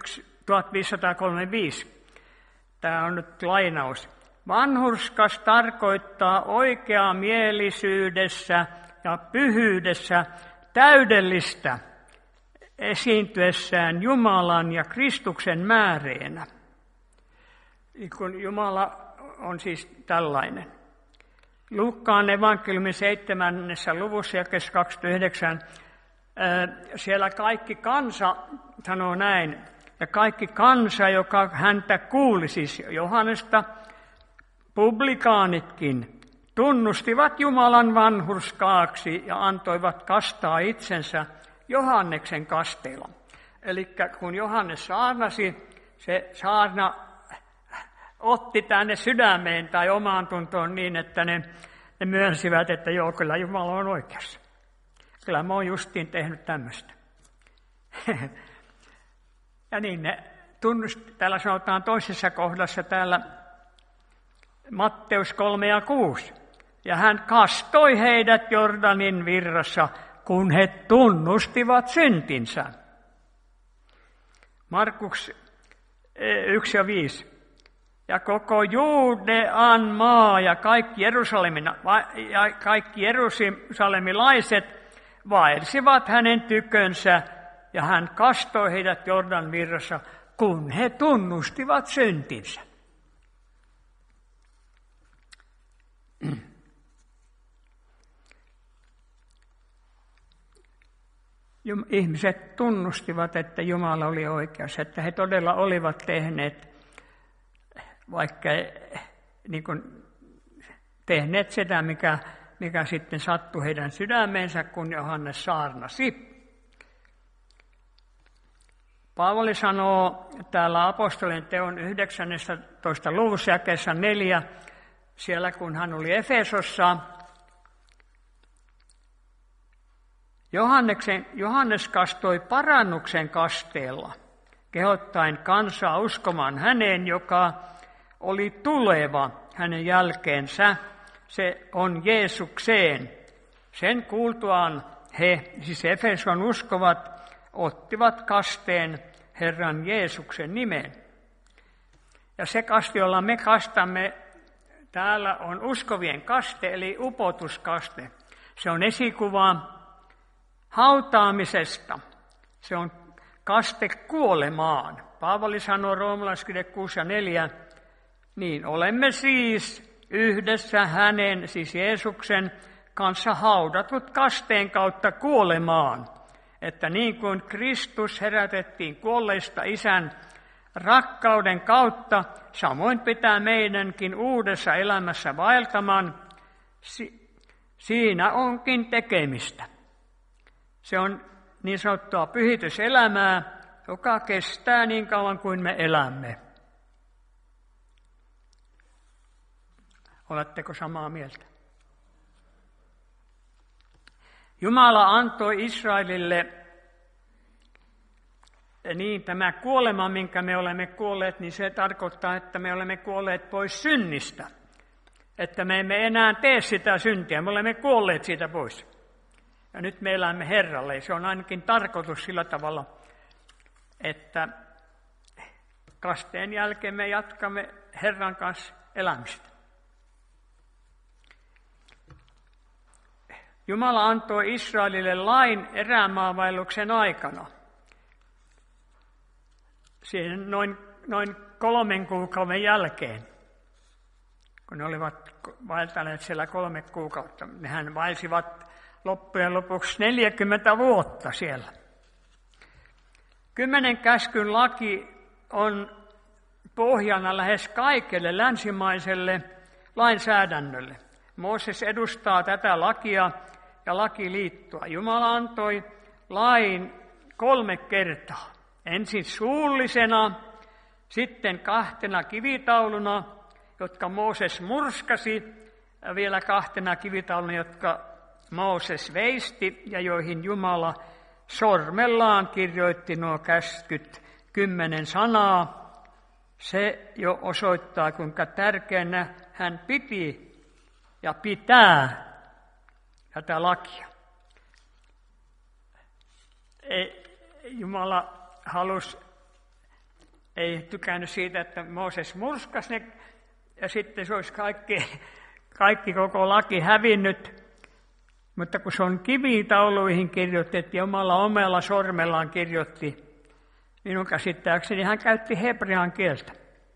Speaker 3: 1535. Tämä on nyt lainaus. Vanhurskas tarkoittaa oikeamielisyydessä ja pyhyydessä täydellistä esiintyessään Jumalan ja Kristuksen määreenä. Kun Jumala on siis tällainen. Luukkaan evankeliumin 7. luvussa jakeessa 29. Siellä kaikki kansa sanoo näin. Ja kaikki kansa, joka häntä kuuli, siis Johannesta, publikaanitkin, tunnustivat Jumalan vanhurskaaksi ja antoivat kastaa itsensä Johanneksen kasteella. Eli kun Johannes saarnasi, se saarna otti tänne sydämeen tai omaan tuntoon niin, että ne myönsivät, että joo, kyllä Jumala on oikeassa. Kyllä mä oon justiin tehnyt tämmöistä. Ja niin ne täällä sanotaan toisessa kohdassa täällä Matteus 3 ja 6. Ja hän kastoi heidät Jordanin virrassa, kun he tunnustivat syntinsä. Markus 1 ja 5. Ja koko Juudean maa ja kaikki jerusalemilaiset vaelsivat hänen tykönsä, ja hän kastoi heidät Jordan virrassa, kun he tunnustivat syntinsä. Ihmiset tunnustivat, että Jumala oli oikeassa, että he todella olivat tehneet, vaikka niin kuin, tehneet sitä, mikä sitten sattui heidän sydämeensä, kun Johannes saarnasi. Paavali sanoo täällä apostolien teon 19. luvussa jakeessa 4, siellä kun hän oli Efesossa, Johannes kastoi parannuksen kasteella, kehottaen kansaa uskomaan häneen, joka oli tuleva hänen jälkeensä. Se on Jeesukseen. Sen kuultuaan he, siis Efeson uskovat, ottivat kasteen Herran Jeesuksen nimeen. Ja se kaste, jolla me kastamme täällä, on uskovien kaste, eli upotuskaste. Se on esikuva hautaamisesta. Se on kaste kuolemaan. Paavali sanoo roomalaiskirje 6 ja 4, niin olemme siis yhdessä hänen, siis Jeesuksen kanssa haudatut kasteen kautta kuolemaan, että niin kuin Kristus herätettiin kuolleista Isän rakkauden kautta, samoin pitää meidänkin uudessa elämässä vaeltamaan. Siinä onkin tekemistä. Se on niin sanottua pyhityselämää, joka kestää niin kauan kuin me elämme. Oletteko samaa mieltä? Jumala antoi Israelille niin tämä kuolema, minkä me olemme kuolleet, niin se tarkoittaa, että me olemme kuolleet pois synnistä. Että me emme enää tee sitä syntiä, me olemme kuolleet siitä pois. Ja nyt me elämme Herralle. Se on ainakin tarkoitus sillä tavalla, että kasteen jälkeen me jatkamme Herran kanssa elämistä. Jumala antoi Israelille lain erämaavaelluksen aikana. Siihen noin 3 kuukauden jälkeen, kun ne olivat vaeltaneet siellä 3 kuukautta. Nehän vaelsivat loppujen lopuksi 40 vuotta siellä. 10 käskyn laki on pohjana lähes kaikelle länsimaiselle lainsäädännölle. Mooses edustaa tätä lakia ja lakiliittoa. Jumala antoi lain 3 kertaa. Ensin suullisena, sitten 2 kivitauluna, jotka Mooses murskasi, ja vielä 2 kivitauluna, jotka Mooses veisti ja joihin Jumala sormellaan kirjoitti nuo käskyt 10 sanaa. Se jo osoittaa, kuinka tärkeänä hän piti ja pitää tätä lakia. Jumala ei tykännyt siitä, että Mooses murskasi ne, ja sitten se olisi kaikki koko laki hävinnyt. Mutta kun se on kivitauluihin kirjoitettu, Jumala omalla sormellaan kirjoitti, minun käsittääkseni hän käytti hebrean kieltä.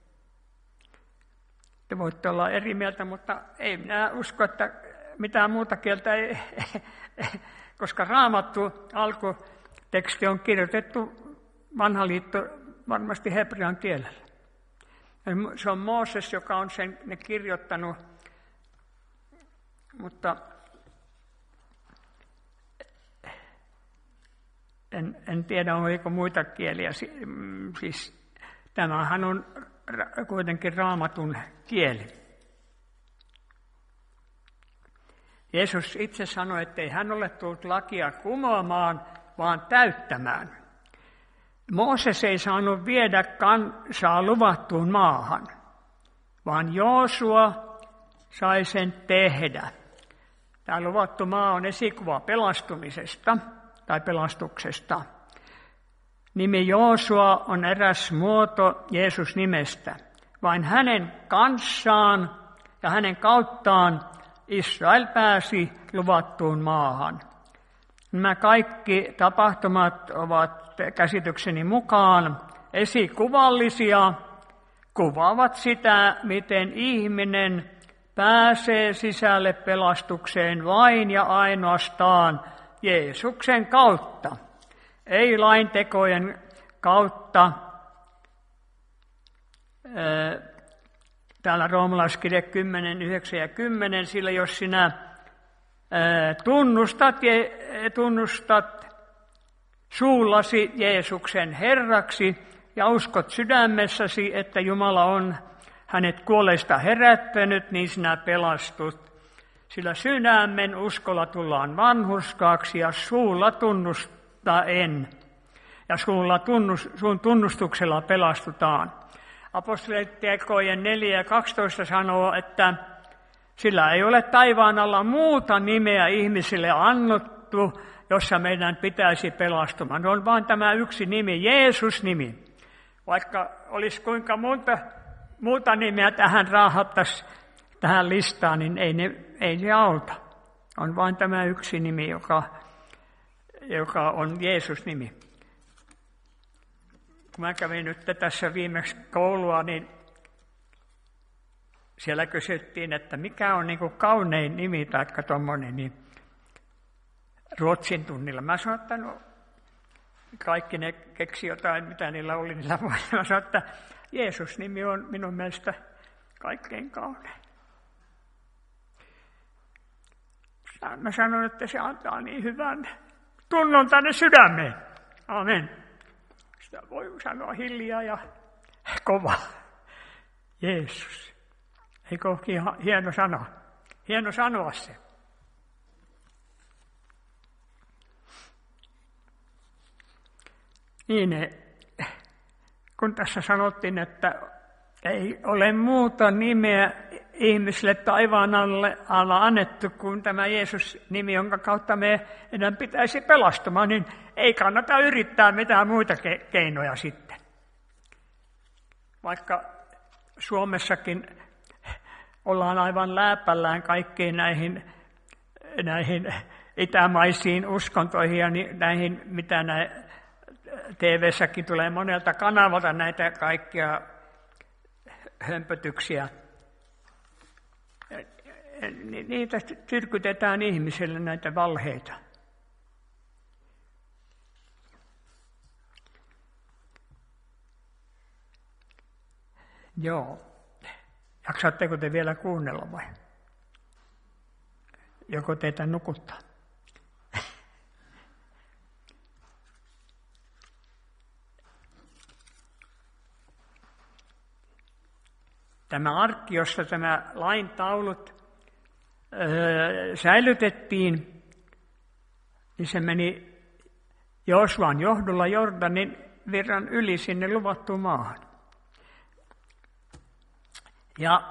Speaker 3: Te voitte olla eri mieltä, mutta ei minä usko, että mitään muuta kieltä ei, koska Raamattu alkuteksti on kirjoitettu vanha liitto varmasti hebrean kielellä. Se on Mooses, joka on sen ne kirjoittanut, mutta en tiedä, oliko muita kieliä. Siis tämähän on kuitenkin Raamatun kieli. Jeesus itse sanoi, että ei hän ole tullut lakia kumoamaan, vaan täyttämään. Mooses ei saanut viedä kansaa luvattuun maahan, vaan Joosua sai sen tehdä. Tämä luvattu maa on esikuva pelastumisesta tai pelastuksesta. Nimi Joosua on eräs muoto Jeesus-nimestä. Vain hänen kanssaan ja hänen kauttaan Israel pääsi luvattuun maahan. Nämä kaikki tapahtumat ovat käsitykseni mukaan esikuvallisia, kuvaavat sitä, miten ihminen pääsee sisälle pelastukseen vain ja ainoastaan Jeesuksen kautta. Ei laintekojen kautta. Täällä roomalaiskirje 10, 9 ja 10, sillä jos sinä tunnustat suullasi Jeesuksen Herraksi ja uskot sydämessäsi, että Jumala on hänet kuolleista herättänyt, niin sinä pelastut. Sillä sydämen uskolla tullaan vanhurskaaksi ja suulla tunnustaen. Ja sun tunnustuksella pelastutaan. Apostolitekojen 4 ja 12 sanoo, että sillä ei ole taivaan alla muuta nimeä ihmisille annettu, jossa meidän pitäisi pelastumaan. Se on vain tämä yksi nimi, Jeesus-nimi. Vaikka olisi kuinka muuta nimeä tähän raahattaisiin tähän listaan, niin ei ne auta. On vain tämä yksi nimi, joka on Jeesus-nimi. Kun mä kävin nyt tässä viimeksi koulua, niin siellä kysyttiin, että mikä on niin kuin kaunein nimi tai tuommoinen, niin Ruotsin tunnilla. Mä sanoin, että no, kaikki ne keksi jotain, mitä niillä oli niillä vuosilla. Mä sanoin, että Jeesus-nimi on minun mielestä kaikkein kaunein. Mä sanon, että se antaa niin hyvän tunnon tänne sydämeen. Amen. Sitä voi sanoa hiljaa ja kova. Jeesus. Eikö olekin hieno sana? Hieno sanoa se. Niin, kun tässä sanottiin, että ei ole muuta nimeä ihmisille taivaan alla annettu kuin tämä Jeesus-nimi, jonka kautta meidän pitäisi pelastumaan, niin ei kannata yrittää mitään muita keinoja sitten. Vaikka Suomessakin ollaan aivan lääpällään kaikkiin näihin itämaisiin uskontoihin ja näihin, mitä TV-säkin tulee monelta kanavalta näitä kaikkia hömpötyksiä. Niitä tyrkytetään ihmisille näitä valheita. Joo. Jaksatteko te vielä kuunnella vai? Joko teitä nukuttaa? Tämä arkki, jossa tämä lain taulut säilytettiin, niin se meni Joosuan johdolla Jordanin virran yli sinne luvattuun maahan. Ja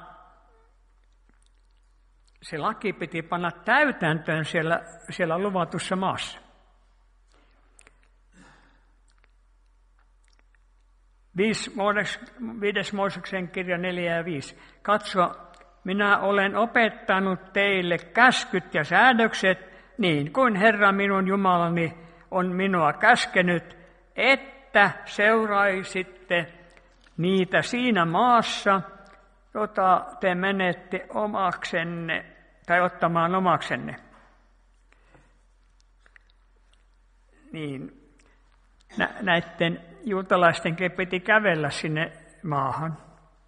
Speaker 3: se laki piti panna täytäntöön siellä luvatussa maassa. 5. Mooseksen kirja 4 ja 5. Katso, minä olen opettanut teille käskyt ja säädökset, niin kuin Herra minun Jumalani on minua käskenyt, että seuraisitte niitä siinä maassa, jota te menette omaksenne tai ottamaan omaksenne. Niin, näiden juutalaistenkin piti kävellä sinne maahan.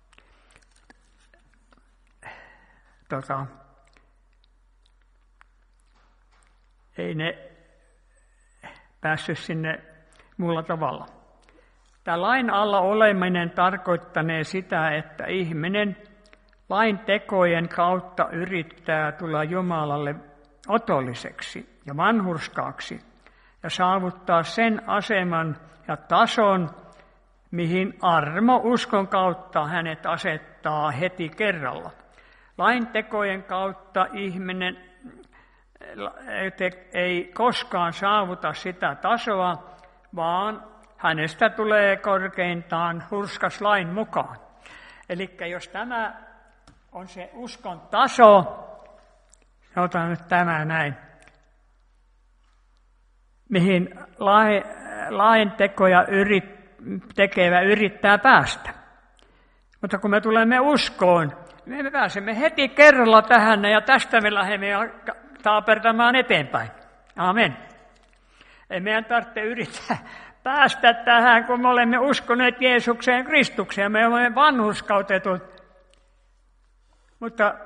Speaker 3: Ei ne päässyt sinne muulla tavalla. Tämä lain alla oleminen tarkoittanee sitä, että ihminen lain tekojen kautta yrittää tulla Jumalalle otolliseksi ja vanhurskaaksi ja saavuttaa sen aseman ja tason, mihin armo uskon kautta hänet asettaa heti kerralla. Lain tekojen kautta ihminen ei koskaan saavuta sitä tasoa, vaan hänestä tulee korkeintaan hurskas lain mukaan. Eli jos tämä on se uskon taso, sanotaan nyt tämä näin, mihin lain tekoja tekevä yrittää päästä. Mutta kun me tulemme uskoon, me pääsemme heti kerralla tähän ja tästä me lähdemme taapertamaan eteenpäin. Amen. Ei meidän tarvitse yrittää päästä tähän, kun me olemme uskoneet Jeesukseen Kristukseen. Me olemme vanhurskautetut. Mutta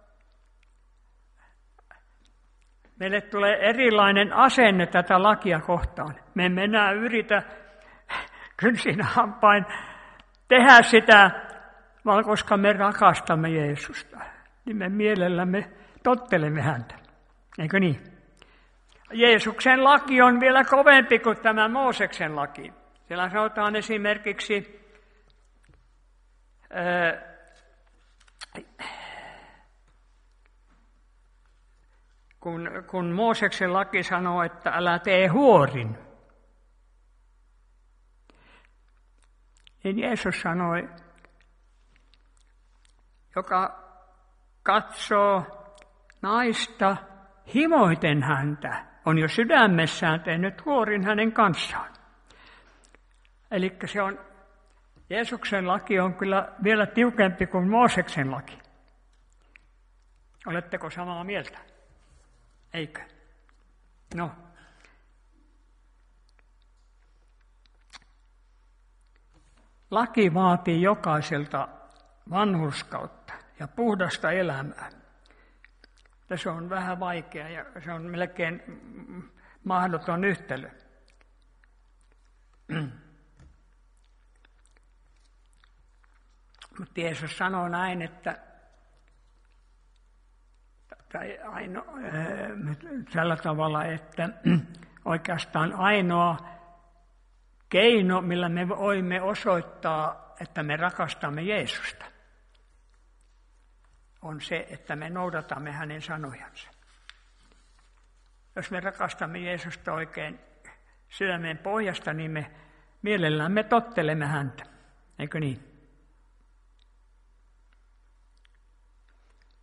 Speaker 3: meille tulee erilainen asenne tätä lakia kohtaan. Me emme enää yritä kynsin hampain tehdä sitä, vaan koska me rakastamme Jeesusta, niin me mielellämme tottelemme häntä. Eikö niin? Jeesuksen laki on vielä kovempi kuin tämä Mooseksen laki. Siellä sanotaan esimerkiksi, kun Mooseksen laki sanoo, että älä tee huorin, niin Jeesus sanoi, joka katsoo naista himoiten häntä, on jo sydämessään tehnyt huorin hänen kanssaan. Eli se on, Jeesuksen laki on kyllä vielä tiukempi kuin Mooseksen laki. Oletteko samaa mieltä? Eikö? No. Laki vaatii jokaiselta vanhurskautta ja puhdasta elämää. Se on vähän vaikea ja se on melkein mahdoton yhtälö. Mutta Jeesus sanoo näin, että tällä tavalla, että oikeastaan ainoa keino, millä me voimme osoittaa, että me rakastamme Jeesusta, on se, että me noudatamme hänen sanojansa. Jos me rakastamme Jeesusta oikein sydämen pohjasta, niin me mielellämme tottelemme häntä. Eikö niin?